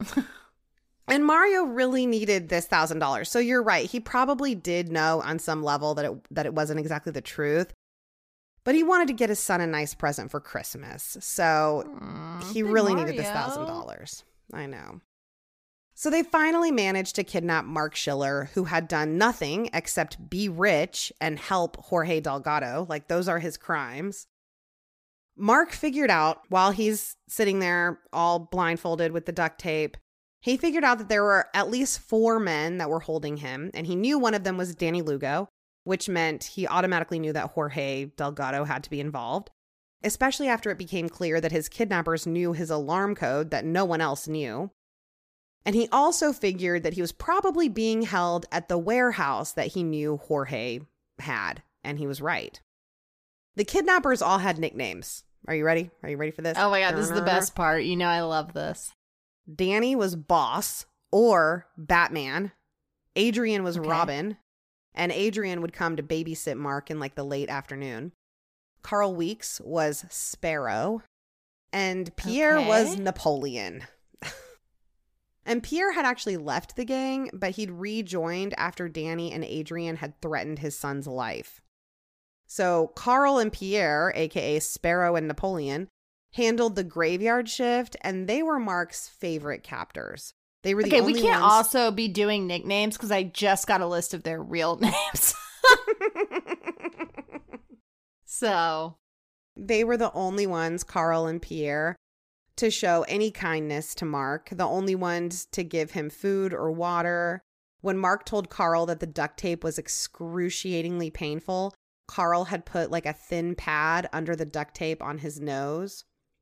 And Mario really needed this thousand dollars. So you're right. He probably did know on some level that it that it wasn't exactly the truth. But he wanted to get his son a nice present for Christmas. So Aww, he really Mario. needed this thousand dollars. I know. So they finally managed to kidnap Mark Schiller, who had done nothing except be rich and help Jorge Delgado. Like, those are his crimes. Mark figured out, while he's sitting there all blindfolded with the duct tape, he figured out that there were at least four men that were holding him, and he knew one of them was Danny Lugo, which meant he automatically knew that Jorge Delgado had to be involved, especially after it became clear that his kidnappers knew his alarm code that no one else knew. And he also figured that he was probably being held at the warehouse that he knew Jorge had. And he was right. The kidnappers all had nicknames. Are you ready? Are you ready for this? Oh my God, this is the best part. You know I love this. Danny was Boss or Batman. Adrian was Okay. Robin. And Adrian would come to babysit Mark in like the late afternoon. Carl Weeks was Sparrow. And Pierre Okay. was Napoleon. And Pierre had actually left the gang, but he'd rejoined after Danny and Adrian had threatened his son's life. So Carl and Pierre, aka Sparrow and Napoleon, handled the graveyard shift, and they were Mark's favorite captors. They were the Okay, only we can't ones- also be doing nicknames because I just got a list of their real names. So, They were the only ones, Carl and Pierre, to show any kindness to Mark, the only ones to give him food or water. When Mark told Carl that the duct tape was excruciatingly painful, Carl had put like a thin pad under the duct tape on his nose.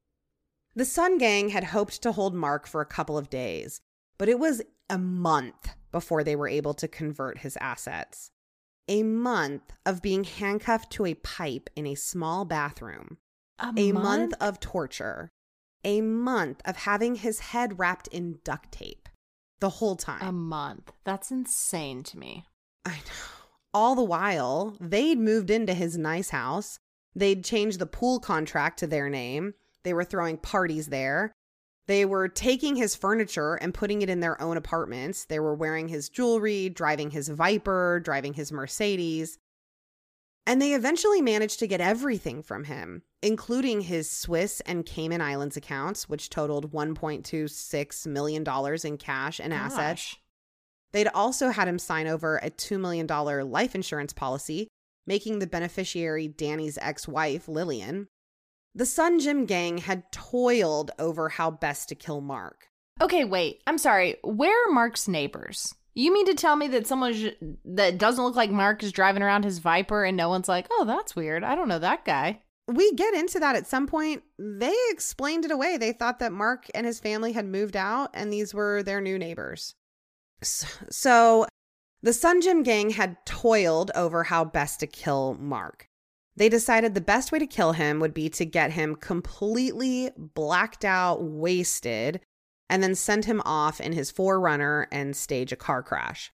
The Sun Gang had hoped to hold Mark for a couple of days, but it was a month before they were able to convert his assets. A month of being handcuffed to a pipe in a small bathroom. a, A month? month of torture. A month of having his head wrapped in duct tape the whole time. A month. That's insane to me. I know. All the while, they'd moved into his nice house. They'd changed the pool contract to their name. They were throwing parties there. They were taking his furniture and putting it in their own apartments. They were wearing his jewelry, driving his Viper, driving his Mercedes. And they eventually managed to get everything from him, including his Swiss and Cayman Islands accounts, which totaled one point two six million dollars in cash and assets. Gosh. They'd also had him sign over a two million dollars life insurance policy, making the beneficiary Danny's ex-wife, Lillian. The Sun Gym gang had toiled over how best to kill Mark. Okay, wait. I'm sorry. Where are Mark's neighbors? You mean to tell me that someone j- that doesn't look like Mark is driving around his Viper and no one's like, oh, that's weird. I don't know that guy. We get into that at some point. They explained it away. They thought that Mark and his family had moved out and these were their new neighbors. So, so the Sun Gym gang had toiled over how best to kill Mark. They decided the best way to kill him would be to get him completely blacked out, wasted, and then send him off in his four runner and stage a car crash.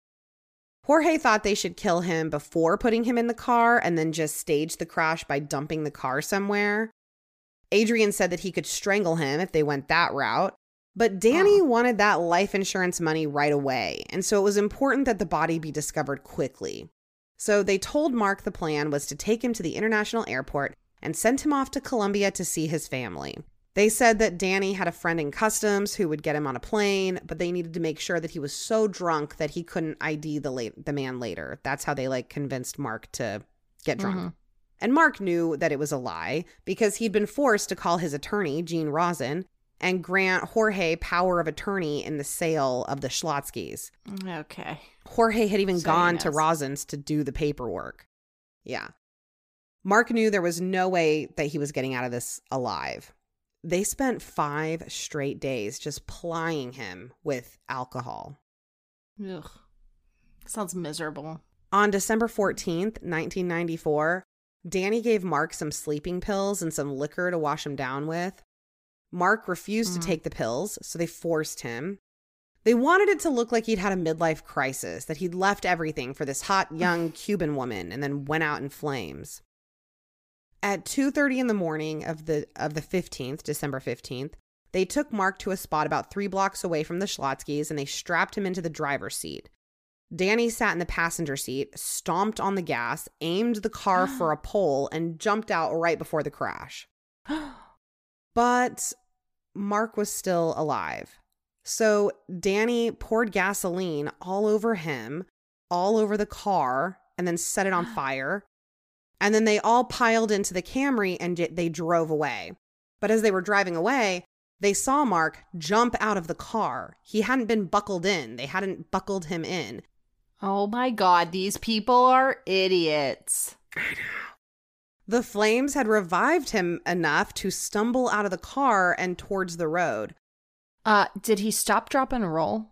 Jorge thought they should kill him before putting him in the car and then just stage the crash by dumping the car somewhere. Adrian said that he could strangle him if they went that route. But Danny Oh. wanted that life insurance money right away, and so it was important that the body be discovered quickly. So they told Mark the plan was to take him to the international airport and send him off to Colombia to see his family. They said that Danny had a friend in customs who would get him on a plane, but they needed to make sure that he was so drunk that he couldn't I D the late, the man later. That's how they like convinced Mark to get drunk. Mhm. And Mark knew that it was a lie because he'd been forced to call his attorney, Gene Rosin, and grant Jorge power of attorney in the sale of the Schlotzskys. Okay. Jorge had even So he gone to knows. Rosin's to do the paperwork. Yeah. Mark knew there was no way that he was getting out of this alive. They spent five straight days just plying him with alcohol. Ugh. Sounds miserable. On December fourteenth, nineteen ninety-four, Danny gave Mark some sleeping pills and some liquor to wash him down with. Mark refused Mhm. to take the pills, so they forced him. They wanted it to look like he'd had a midlife crisis, that he'd left everything for this hot young Cuban woman and then went out in flames. At two thirty in the morning of the of the fifteenth, December fifteenth, they took Mark to a spot about three blocks away from the Schlotzskys and they strapped him into the driver's seat. Danny sat in the passenger seat, stomped on the gas, aimed the car for a pole, and jumped out right before the crash. But Mark was still alive. So Danny poured gasoline all over him, all over the car, and then set it on fire. And then they all piled into the Camry and j- they drove away. But as they were driving away, they saw Mark jump out of the car. He hadn't been buckled in. They hadn't buckled him in. Oh my God, these people are idiots. The flames had revived him enough to stumble out of the car and towards the road. Uh, did he stop, drop, and roll?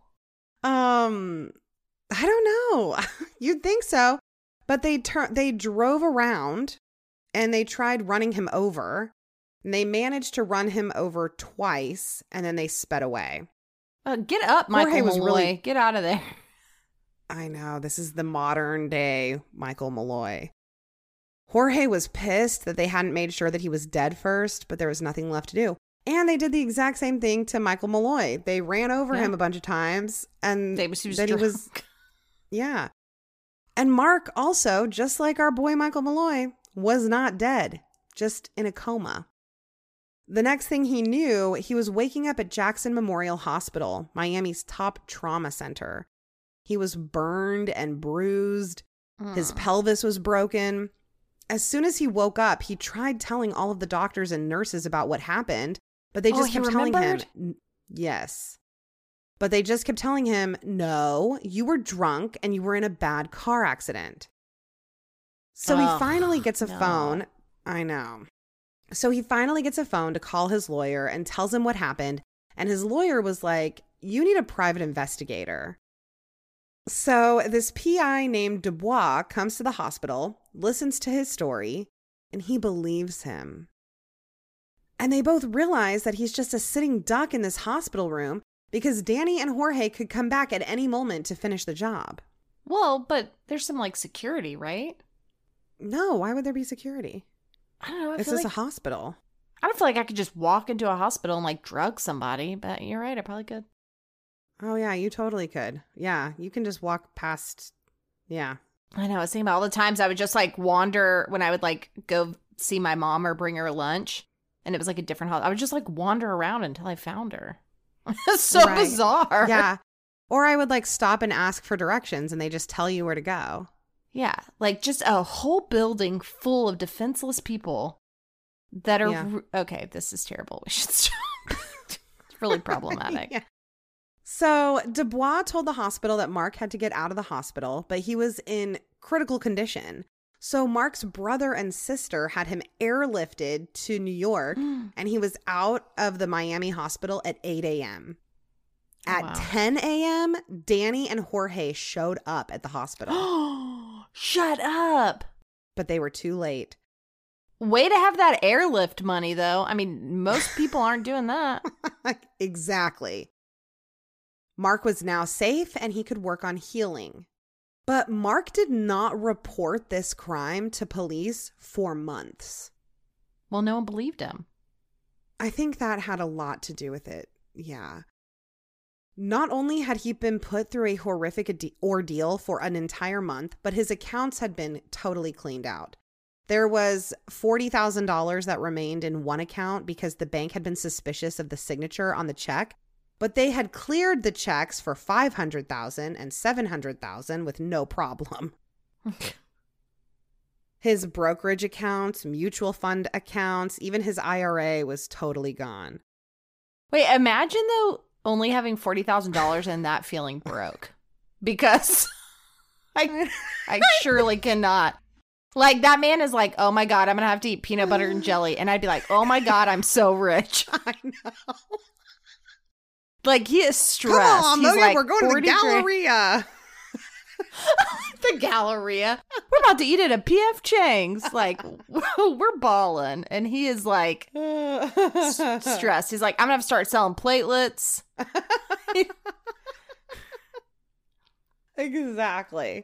Um, I don't know. You'd think so. But they tur- they drove around and they tried running him over. And they managed to run him over twice, and then they sped away. Uh, get up, Michael Jorge was Malloy. really- Get out of there. I know. This is the modern day Michael Malloy. Jorge was pissed that they hadn't made sure that he was dead first, but there was nothing left to do. And they did the exact same thing to Michael Malloy. They ran over Yeah. him a bunch of times, and They was, he was then drunk. he was, yeah. And Mark also, just like our boy Michael Malloy, was not dead, just in a coma. The next thing he knew, he was waking up at Jackson Memorial Hospital, Miami's top trauma center. He was burned and bruised. His Mm. pelvis was broken. As soon as he woke up, he tried telling all of the doctors and nurses about what happened, but they Oh, just he kept telling him, remembered? n- yes. But they just kept telling him, no, you were drunk and you were in a bad car accident. So he Ugh, finally gets a no. phone. I know. So he finally gets a phone to call his lawyer and tells him what happened. And his lawyer was like, you need a private investigator. So this P I named Dubois comes to the hospital, listens to his story, and he believes him. And they both realize that he's just a sitting duck in this hospital room because Danny and Jorge could come back at any moment to finish the job. Well, but there's some like security, right? No, why would there be security? I don't know. I This feel is like, a hospital. I don't feel like I could just walk into a hospital and like drug somebody, but you're right. I probably could. Oh, yeah, you totally could. Yeah, you can just walk past. Yeah. I know. I was thinking about all the times I would just like wander when I would like go see my mom or bring her lunch, and it was like a different hospital. I would just like wander around until I found her. It's so Right. bizarre. Yeah. Or I would like stop and ask for directions and they just tell you where to go. Yeah. Like just a whole building full of defenseless people that are. Yeah. r- Okay, this is terrible. We should stop. It's really problematic. Yeah. So Dubois told the hospital that Mark had to get out of the hospital, but he was in critical condition. So Mark's brother and sister had him airlifted to New York, and he was out of the Miami hospital at eight a.m. At Wow. ten a.m., Danny and Jorge showed up at the hospital, Shut up. but they were too late. Way to have that airlift money, though. I mean, most people aren't doing that. Exactly. Mark was now safe and he could work on healing. But Mark did not report this crime to police for months. Well, no one believed him. I think that had a lot to do with it. Yeah. Not only had he been put through a horrific ade- ordeal for an entire month, but his accounts had been totally cleaned out. There was forty thousand dollars that remained in one account because the bank had been suspicious of the signature on the check, but they had cleared the checks for five hundred thousand dollars and seven hundred thousand dollars with no problem. His brokerage accounts, mutual fund accounts, even his I R A was totally gone. Wait, imagine, though, only having forty thousand dollars and that feeling broke. Because I, I surely cannot. Like, that man is like, oh my God, I'm going to have to eat peanut butter and jelly. And I'd be like, oh my God, I'm so rich. I know. Like, he is stressed. Come on, He's Logan, like, we're going to the forty grand. Galleria. The Galleria. We're about to eat at a P F Chang's. Like, we're balling. And he is like s- stressed. He's like, I'm going to have to start selling platelets. Exactly.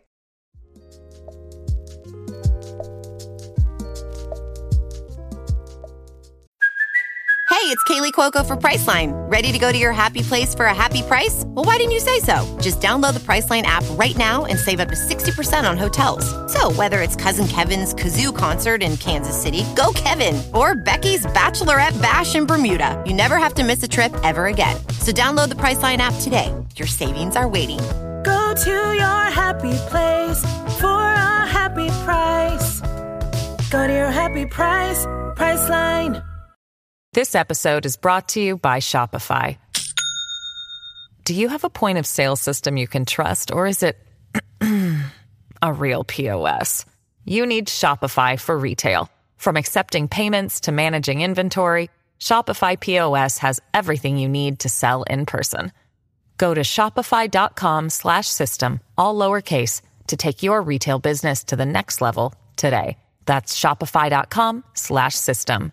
Hey, it's Kaylee Cuoco for Priceline. Ready to go to your happy place for a happy price? Well, why didn't you say so? Just download the Priceline app right now and save up to sixty percent on hotels. So whether it's Cousin Kevin's Kazoo Concert in Kansas City, go Kevin, or Becky's Bachelorette Bash in Bermuda, you never have to miss a trip ever again. So download the Priceline app today. Your savings are waiting. Go to your happy place for a happy price. Go to your happy price, Priceline. This episode is brought to you by Shopify. Do you have a point of sale system you can trust, or is it a real P O S? You need Shopify for retail. From accepting payments to managing inventory, Shopify P O S has everything you need to sell in person. Go to shopify.com slash system, all lowercase, to take your retail business to the next level today. That's shopify.com slash system.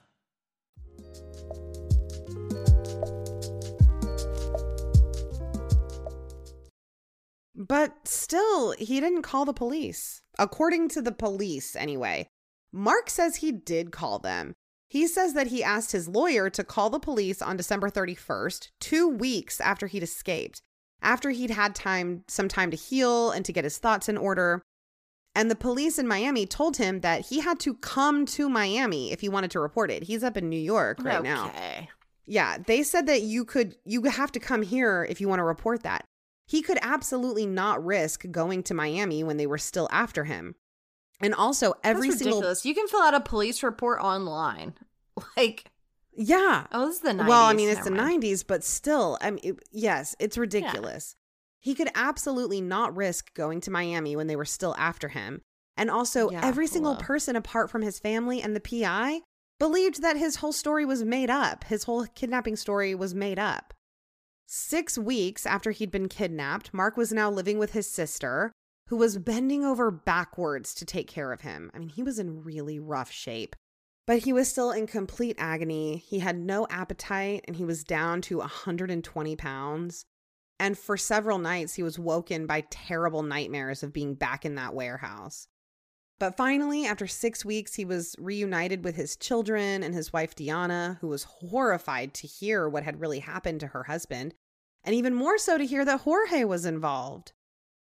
But still, he didn't call the police. According to the police, anyway. Mark says he did call them. He says that he asked his lawyer to call the police on December thirty-first, two weeks after he'd escaped, after he'd had time, some time to heal and to get his thoughts in order. And the police in Miami told him that he had to come to Miami if he wanted to report it. He's up in New York right okay. now. Yeah, they said that you could, you have to come here if you want to report that. He could absolutely not risk going to Miami when they were still after him. And also every That's single ridiculous. You can fill out a police report online. Like, yeah. Oh, this is the nineties. Well, I mean, it's Never the mind. nineties, but still, I mean, it, yes, it's ridiculous. Yeah. He could absolutely not risk going to Miami when they were still after him. And also, Yeah, every single hello. person apart from his family and the P I believed that his whole story was made up. His whole kidnapping story was made up. Six weeks after he'd been kidnapped, Mark was now living with his sister, who was bending over backwards to take care of him. I mean, he was in really rough shape, but he was still in complete agony. He had no appetite and he was down to one hundred twenty pounds. And for several nights, he was woken by terrible nightmares of being back in that warehouse. But finally, after six weeks, he was reunited with his children and his wife, Diana, who was horrified to hear what had really happened to her husband, and even more so to hear that Jorge was involved.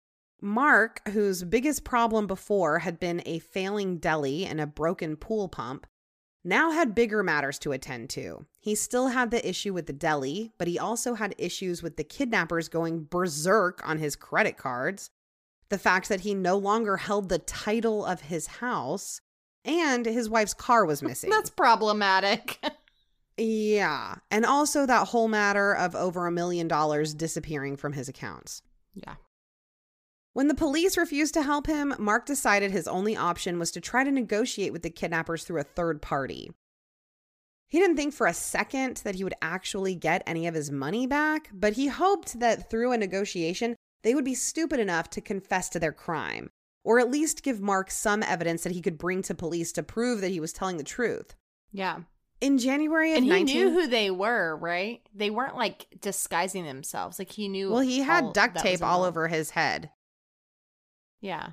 Mark, whose biggest problem before had been a failing deli and a broken pool pump, now had bigger matters to attend to. He still had the issue with the deli, but he also had issues with the kidnappers going berserk on his credit cards, the fact that he no longer held the title of his house, and his wife's car was missing. That's problematic. Yeah. And also that whole matter of over a million dollars disappearing from his accounts. Yeah. When the police refused to help him, Mark decided his only option was to try to negotiate with the kidnappers through a third party. He didn't think for a second that he would actually get any of his money back, but he hoped that through a negotiation, they would be stupid enough to confess to their crime, or at least give Mark some evidence that he could bring to police to prove that he was telling the truth. Yeah. In January of And he nineteen knew who they were, right? They weren't like disguising themselves. Like he knew. Well, he had all duct that tape was all involved. over his head, Yeah.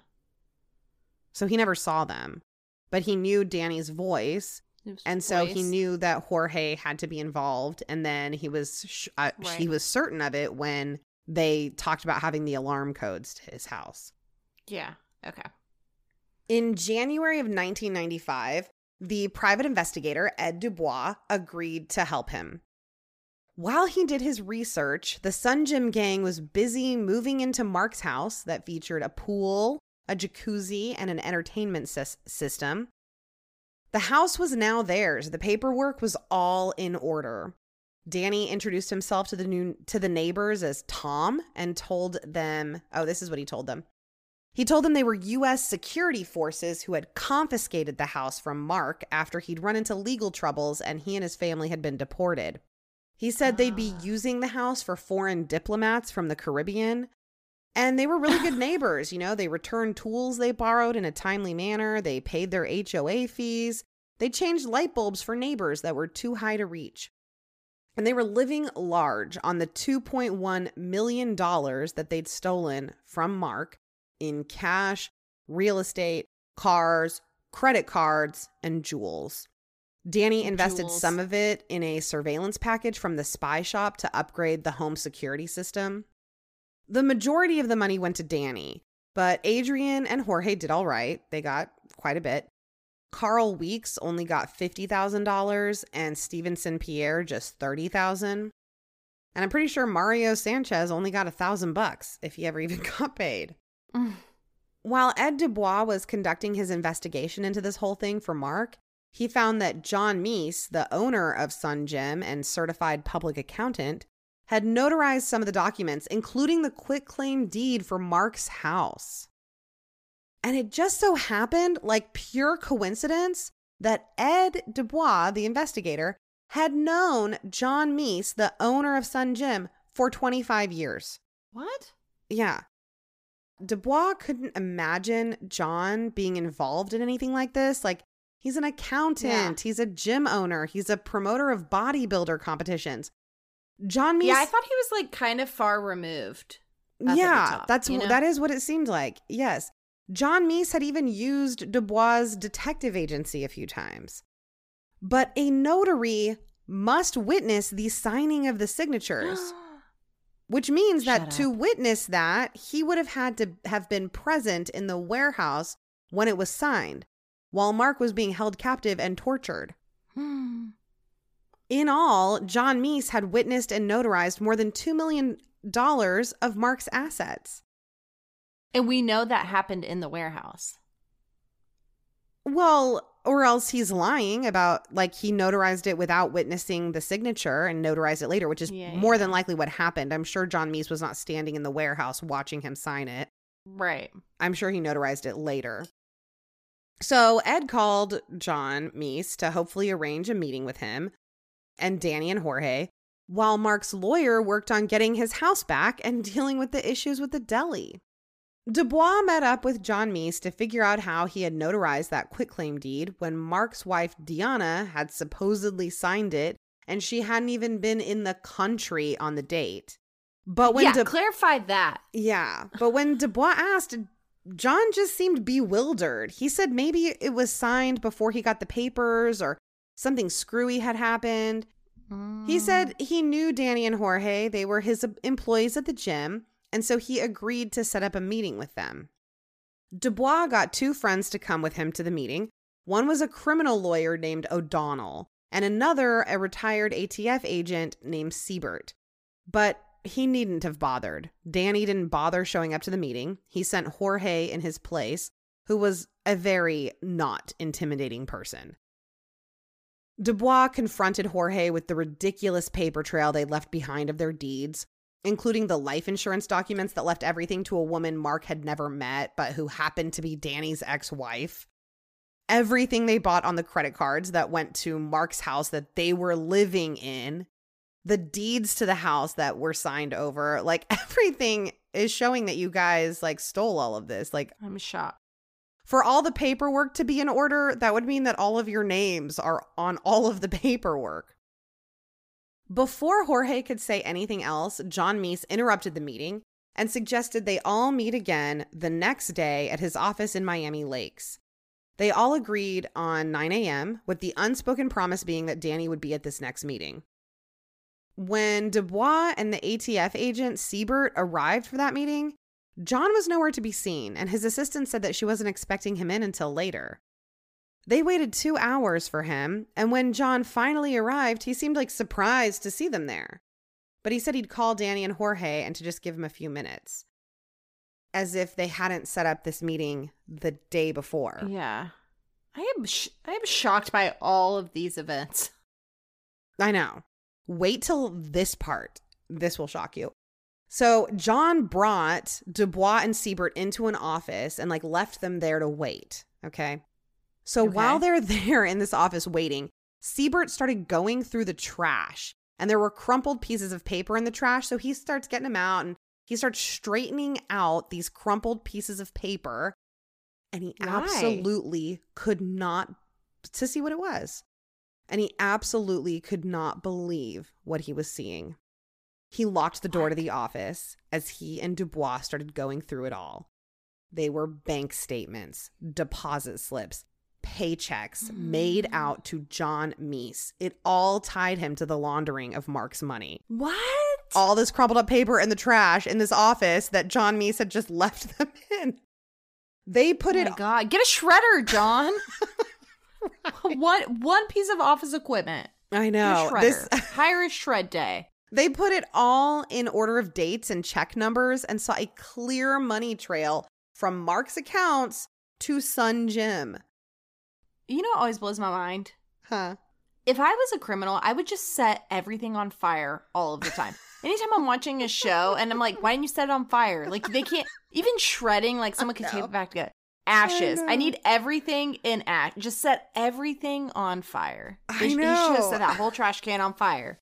so he never saw them. But he knew Danny's voice, His and so voice. he knew that Jorge had to be involved. And then he was sh- uh, Right. he was certain of it when they talked about having the alarm codes to his house. Yeah. Okay. In January of nineteen ninety-five, the private investigator, Ed Dubois, agreed to help him. While he did his research, the Sun Gym gang was busy moving into Mark's house that featured a pool, a jacuzzi, and an entertainment sys- system. The house was now theirs. The paperwork was all in order. Danny introduced himself to the new to the neighbors as Tom and told them, oh, this is what he told them. He told them they were U S security forces who had confiscated the house from Mark after he'd run into legal troubles and he and his family had been deported. He said they'd be using the house for foreign diplomats from the Caribbean. And they were really good neighbors. You know, they returned tools they borrowed in a timely manner. They paid their H O A fees. They changed light bulbs for neighbors that were too high to reach. And they were living large on the two point one million dollars that they'd stolen from Mark in cash, real estate, cars, credit cards, and jewels. Danny invested Jewels. some of it in a surveillance package from the spy shop to upgrade the home security system. The majority of the money went to Danny, but Adrian and Jorge did all right. They got quite a bit. Carl Weeks only got fifty thousand dollars and Stevenson Pierre just thirty thousand dollars. And I'm pretty sure Mario Sanchez only got a thousand bucks if he ever even got paid. Mm. While Ed Dubois was conducting his investigation into this whole thing for Mark, he found that John Meese, the owner of Sun Gym and certified public accountant, had notarized some of the documents, including the quitclaim deed for Mark's house. And it just so happened, like pure coincidence, that Ed Dubois, the investigator, had known John Meese, the owner of Sun Gym, for twenty-five years. What? Yeah. Dubois couldn't imagine John being involved in anything like this. Like, he's an accountant. Yeah. He's a gym owner. He's a promoter of bodybuilder competitions. John Meese. Yeah, I thought he was like kind of far removed. Yeah, top, that's you know? that is what it seemed like. Yes. John Meese had even used Dubois' detective agency a few times. But a notary must witness the signing of the signatures. Which means Shut that up. to witness that, he would have had to have been present in the warehouse when it was signed, while Mark was being held captive and tortured. In all, John Meese had witnessed and notarized more than two million dollars of Mark's assets. And we know that happened in the warehouse. Well, or else he's lying about, like, he notarized it without witnessing the signature and notarized it later, which is Yeah, more yeah. than likely what happened. I'm sure John Meese was not standing in the warehouse watching him sign it. Right. I'm sure he notarized it later. So Ed called John Meese to hopefully arrange a meeting with him and Danny and Jorge, while Mark's lawyer worked on getting his house back and dealing with the issues with the deli. Dubois met up with John Meese to figure out how he had notarized that quitclaim deed when Mark's wife, Deanna, had supposedly signed it, and she hadn't even been in the country on the date. But when yeah, Du- clarify that. Yeah, but when Dubois asked, John just seemed bewildered. He said maybe it was signed before he got the papers or something screwy had happened. Mm. He said he knew Danny and Jorge. They were his employees at the gym. And so he agreed to set up a meeting with them. Dubois got two friends to come with him to the meeting. One was a criminal lawyer named O'Donnell, and another a retired A T F agent named Siebert. But he needn't have bothered. Danny didn't bother showing up to the meeting. He sent Jorge in his place, who was a very not intimidating person. Dubois confronted Jorge with the ridiculous paper trail they left behind of their deeds, including the life insurance documents that left everything to a woman Mark had never met, but who happened to be Danny's ex-wife. Everything they bought on the credit cards that went to Mark's house that they were living in. The deeds to the house that were signed over. Like, everything is showing that you guys, like, stole all of this. Like, I'm shocked. for all the paperwork to be in order, that would mean that all of your names are on all of the paperwork. Before Jorge could say anything else, John Meese interrupted the meeting and suggested they all meet again the next day at his office in Miami Lakes. They all agreed on nine a.m., with the unspoken promise being that Danny would be at this next meeting. When Dubois and the A T F agent Siebert arrived for that meeting, John was nowhere to be seen, and his assistant said that she wasn't expecting him in until later. They waited two hours for him, and when John finally arrived, he seemed like surprised to see them there. But he said he'd call Danny and Jorge and to just give him a few minutes, as if they hadn't set up this meeting the day before. Yeah. I am sh- I am shocked by all of these events. I know. Wait till this part. This will shock you. So John brought Dubois and Siebert into an office and like left them there to wait. Okay. So Okay. while they're there in this office waiting, Siebert started going through the trash, and there were crumpled pieces of paper in the trash. So he starts getting them out and he starts straightening out these crumpled pieces of paper. And he Why? absolutely could not, to see what it was. And he absolutely could not believe what he was seeing. He locked the door to the office as he and Dubois started going through it all. They were bank statements, deposit slips, paychecks made out to John Meese. It all tied him to the laundering of Mark's money. What? All this crumpled up paper in the trash in this office that John Meese had just left them in. They put oh it my God. Get a shredder, John. one one piece of office equipment. I Get know. a This shredder. Hire a shred day. They put it all in order of dates and check numbers and saw a clear money trail from Mark's accounts to Sun Gym. You know what always blows my mind? Huh. If I was a criminal, I would just set everything on fire all of the time. Anytime I'm watching a show and I'm like, why didn't you set it on fire? Like, they can't, even shredding, like someone could No. tape it back together. Ashes. I I, know. need everything in ash. Just set everything on fire. I He- He should know. have set that whole trash can on fire.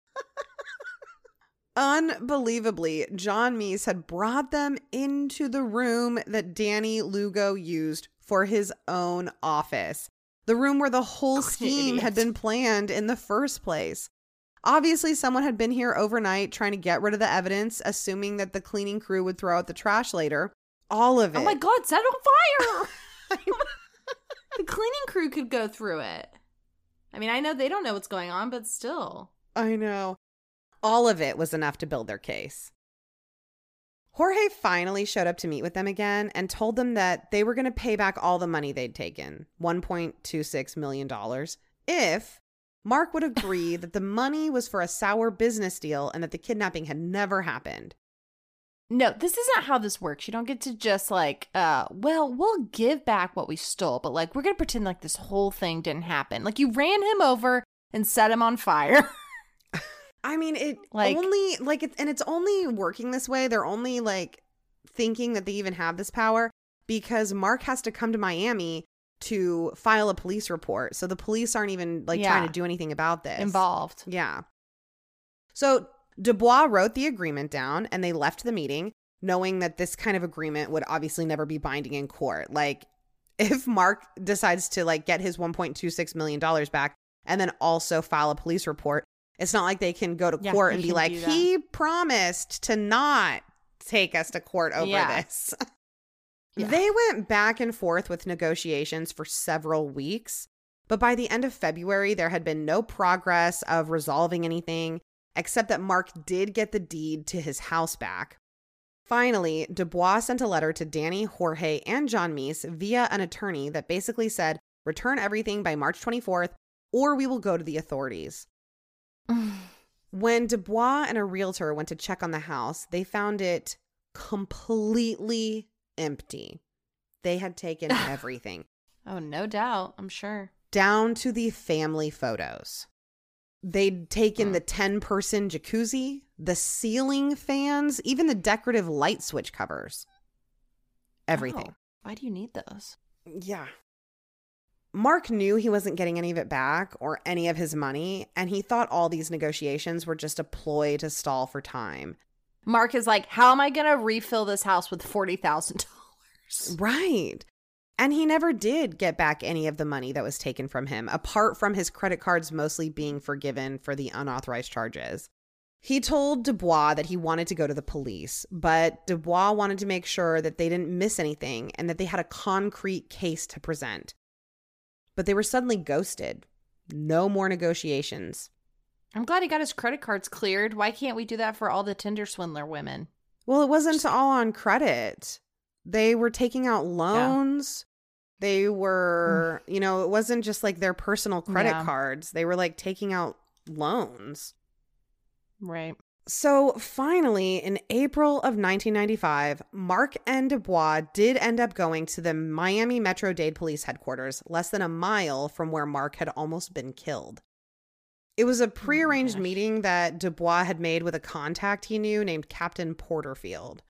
Unbelievably, John Meese had brought them into the room that Danny Lugo used for his own office. The room where the whole What an scheme had idiot. been planned in the first place. Obviously, someone had been here overnight trying to get rid of the evidence, assuming that the cleaning crew would throw out the trash later. All of it. Oh my God, set it on fire. The cleaning crew could go through it. I mean, I know they don't know what's going on, but still. I know. All of it was enough to build their case. Jorge finally showed up to meet with them again and told them that they were going to pay back all the money they'd taken, one point two six million dollars, if Mark would agree that the money was for a sour business deal and that the kidnapping had never happened. No, this isn't how this works. You don't get to just like, uh, well, we'll give back what we stole, but like, we're going to pretend like this whole thing didn't happen. Like, you ran him over and set him on fire. I mean, it Like- only like it's and it's only working this way. They're only like thinking that they even have this power because Mark has to come to Miami to file a police report. So the police aren't even like Yeah. trying to do anything about this. Involved. Yeah. So Dubois wrote the agreement down and they left the meeting knowing that this kind of agreement would obviously never be binding in court. Like if Mark decides to like get his one point two six million dollars back and then also file a police report, it's not like they can go to Yeah, court they and be can like, do that. he promised to not take us to court over Yeah. this. Yeah. They went back and forth with negotiations for several weeks, but by the end of February, there had been no progress of resolving anything, except that Mark did get the deed to his house back. Finally, Dubois sent a letter to Danny, Jorge, and John Meese via an attorney that basically said, return everything by March twenty-fourth, or we will go to the authorities. When Dubois and a realtor went to check on the house, they found it completely empty. They had taken everything, Oh, no doubt. I'm sure. down to the family photos. They'd taken the ten-person jacuzzi, the ceiling fans, even the decorative light switch covers. Everything. Oh, why do you need those? Yeah. Mark knew he wasn't getting any of it back or any of his money, and he thought all these negotiations were just a ploy to stall for time. Mark is like, how am I going to refill this house with forty thousand dollars? Right. And he never did get back any of the money that was taken from him, apart from his credit cards mostly being forgiven for the unauthorized charges. He told Dubois that he wanted to go to the police, but Dubois wanted to make sure that they didn't miss anything and that they had a concrete case to present. But they were suddenly ghosted. No more negotiations. I'm glad he got his credit cards cleared. Why can't we do that for all the Tinder swindler women? Well, it wasn't all on credit. They were taking out loans. They were, you know, it wasn't just like their personal credit Yeah. cards. They were like taking out loans. Right. So finally, in April of nineteen ninety-five, Mark and Dubois did end up going to the Miami Metro-Dade Police Headquarters, less than a mile from where Mark had almost been killed. It was a prearranged gosh. meeting that Dubois had made with a contact he knew named Captain Porterfield.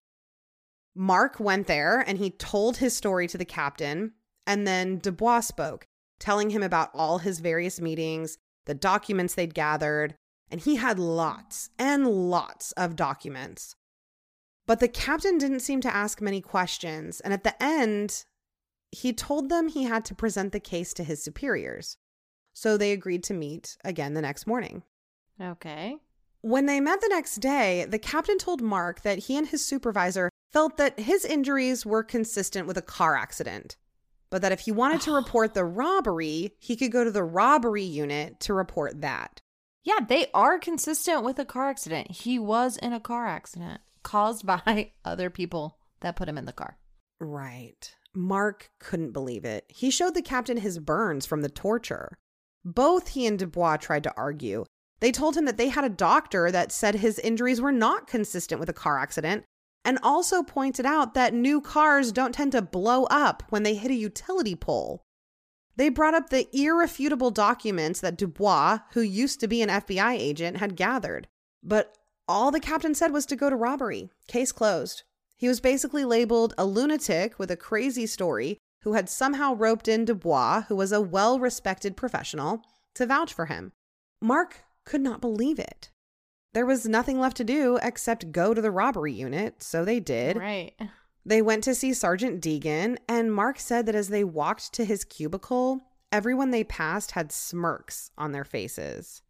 Mark went there and he told his story to the captain, and then Dubois spoke, telling him about all his various meetings, the documents they'd gathered, and he had lots and lots of documents. But the captain didn't seem to ask many questions, and at the end, he told them he had to present the case to his superiors. So they agreed to meet again the next morning. Okay. When they met the next day, the captain told Mark that he and his supervisor felt that his injuries were consistent with a car accident, but that if he wanted to report the robbery, he could go to the robbery unit to report that. Yeah, they are consistent with a car accident. He was in a car accident caused by other people that put him in the car. Right. Mark couldn't believe it. He showed the captain his burns from the torture. Both he and Dubois tried to argue. They told him that they had a doctor that said his injuries were not consistent with a car accident, and also pointed out that new cars don't tend to blow up when they hit a utility pole. They brought up the irrefutable documents that Dubois, who used to be an F B I agent, had gathered. But all the captain said was to go to robbery. Case closed. He was basically labeled a lunatic with a crazy story, who had somehow roped in Dubois, who was a well-respected professional, to vouch for him. Mark could not believe it. There was nothing left to do except go to the robbery unit, so they did. Right. They went to see Sergeant Deegan, and Mark said that as they walked to his cubicle, everyone they passed had smirks on their faces.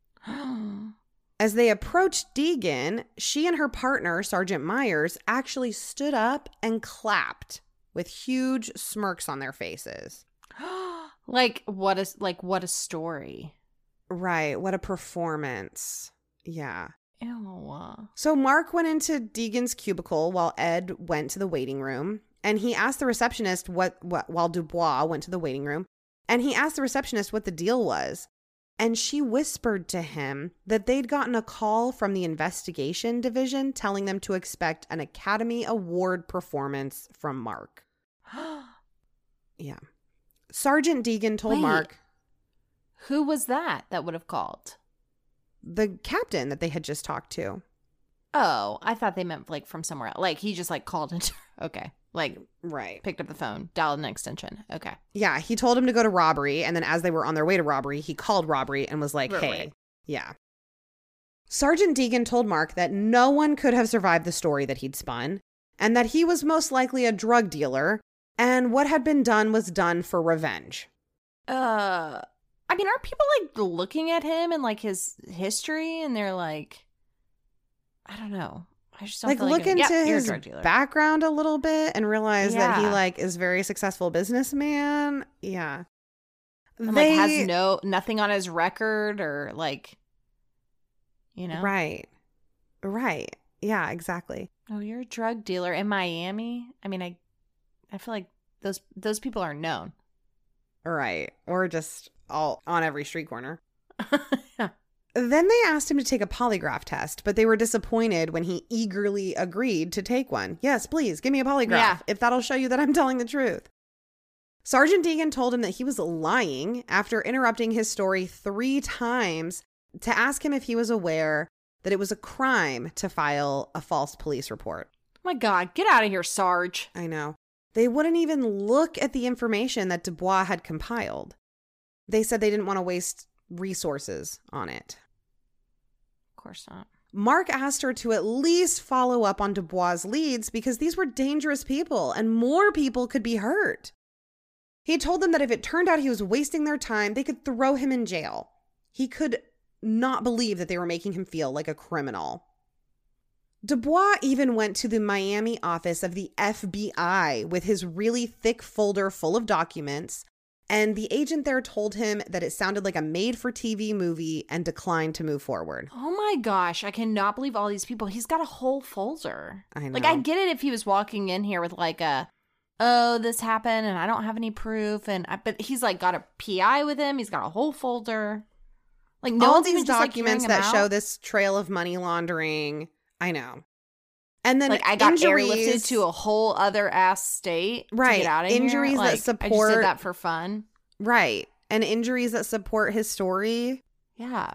As they approached Deegan, she and her partner, Sergeant Myers, actually stood up and clapped with huge smirks on their faces. Like what is like what a story. Right, what a performance. Yeah. Ew. So Mark went into Deegan's cubicle while Ed went to the waiting room, and he asked the receptionist what, what while Dubois went to the waiting room, and he asked the receptionist what the deal was. And she whispered to him that they'd gotten a call from the investigation division telling them to expect an Academy Award performance from Mark. Yeah. Sergeant Deegan told Wait. Mark. Who was that that would have called? The captain that they had just talked to. Oh, I thought they meant like from somewhere else. Like he just like called into. Okay. Like Right. picked up the phone, dialed an extension. Okay. Yeah, he told him to go to robbery, and then as they were on their way to robbery, he called robbery and was like, Right, hey. right. Yeah. Sergeant Deegan told Mark that no one could have survived the story that he'd spun, and that he was most likely a drug dealer, and what had been done was done for revenge. Uh, I mean, are people like looking at him and like his history, and they're like, I don't know. I just don't Like, feel look like into yeah, you're a his drug dealer. background a little bit and realize that he, Yeah. like, is a very successful businessman. Yeah. And, They- like has no nothing on his record or like, you know, Right. Right. Yeah, exactly. oh, you're a drug dealer in Miami. I mean, I, I feel like those those people are known. Right. Or just all on every street corner. Yeah. Then they asked him to take a polygraph test, but they were disappointed when he eagerly agreed to take one. Yes, please, give me a polygraph Yeah. if that'll show you that I'm telling the truth. Sergeant Deegan told him that he was lying after interrupting his story three times to ask him if he was aware that it was a crime to file a false police report. Oh my God, get out of here, Sarge. I know. They wouldn't even look at the information that Dubois had compiled. They said they didn't want to waste resources on it. Of course not. Mark asked her to at least follow up on Dubois' leads because these were dangerous people and more people could be hurt. He told them that if it turned out he was wasting their time, they could throw him in jail. He could not believe that they were making him feel like a criminal. Dubois even went to the Miami office of the F B I with his really thick folder full of documents, and the agent there told him that it sounded like a made-for-T V movie and declined to move forward. Oh my gosh, I cannot believe all these people. He's got a whole folder. I know. Like, I get it if he was walking in here with like a, oh, this happened and I don't have any proof. And I, but he's like got a P I with him. He's got a whole folder. Like, no All one's these even just, like, documents hearing him that show out. this trail of money laundering. I know. And then Like, I got injuries, airlifted to a whole other ass state Right. to get out of Injuries here. that Like, I just support- did that for fun. Right. And injuries that support his story. Yeah.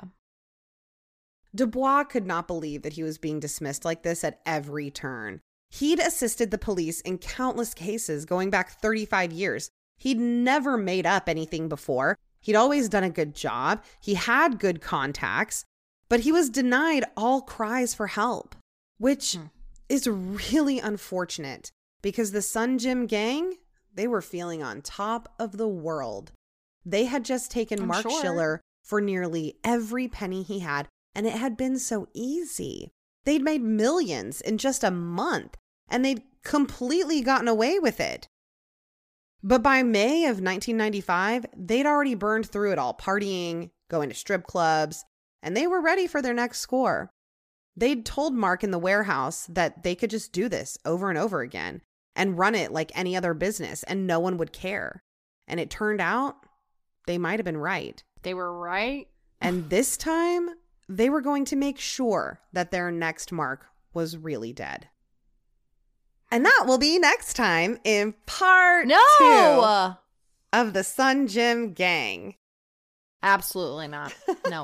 Dubois could not believe that he was being dismissed like this at every turn. He'd assisted the police in countless cases going back thirty-five years. He'd never made up anything before. He'd always done a good job. He had good contacts, but he was denied all cries for help, which Hmm. is really unfortunate because the Sun Gym gang, they were feeling on top of the world. They had just taken I'm Mark sure. Schiller for nearly every penny he had, and it had been so easy. They'd made millions in just a month, and they'd completely gotten away with it. But by May of nineteen ninety-five, they'd already burned through it all, partying, going to strip clubs, and they were ready for their next score. They'd told Mark in the warehouse that they could just do this over and over again and run it like any other business, and no one would care. And it turned out they might have been right. They were right. And this time, they were going to make sure that their next Mark was really dead. And that will be next time in part No. two of the Sun Gym Gang. Absolutely not. No.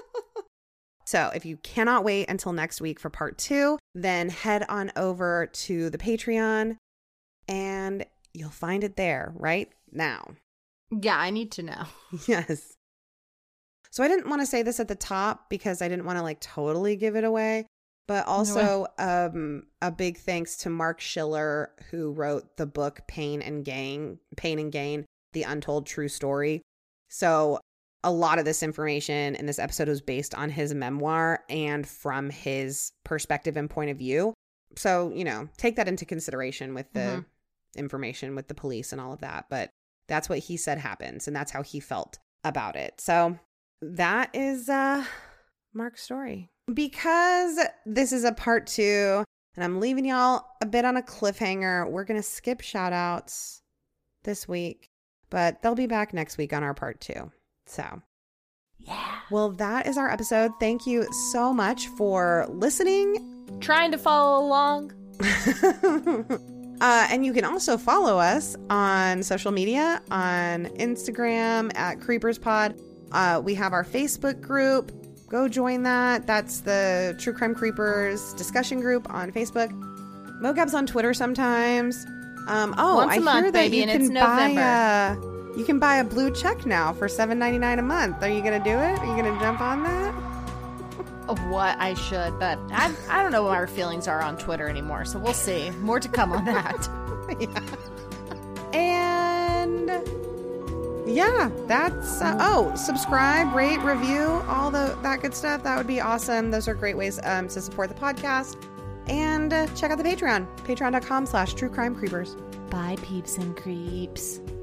So if you cannot wait until next week for part two, then head on over to the Patreon and You'll find it there right now. Yeah, I need to know. Yes. So I didn't want to say this at the top because I didn't want to like totally give it away. But also um, a big thanks to Mark Schiller, who wrote the book Pain and Gain, Pain and Gain, The Untold True Story. So a lot of this information in this episode was based on his memoir and from his perspective and point of view. So, you know, take that into consideration with the mm-hmm. information with the police and all of that. But that's what he said happens, and that's how he felt about it. So that is uh, Mark's story. Because this is a part two, and I'm leaving y'all a bit on a cliffhanger, we're going to skip shout outs this week, but they'll be back next week on our part two. So, yeah. Well, that is our episode. Thank you so much for listening. Trying to follow along. uh, and you can also follow us on social media, on Instagram at CreepersPod. Uh, we have our Facebook group. Go join that. That's the True Crime Creepers discussion group on Facebook. Mogab's on Twitter sometimes. Um, oh, Once a I month, hear that baby, you and can it's buy November. a, you can buy a blue check now for seven ninety-nine a month. Are you gonna do it? Are you gonna jump on that? Of what I should, but I I don't know what our feelings are on Twitter anymore, so we'll see. More to come on that. Yeah. And yeah, that's uh, oh, subscribe, rate, review, all the that good stuff. That would be awesome. Those are great ways um, to support the podcast. And uh, check out the Patreon, patreon.com slash true crime creepers. Bye, peeps and creeps.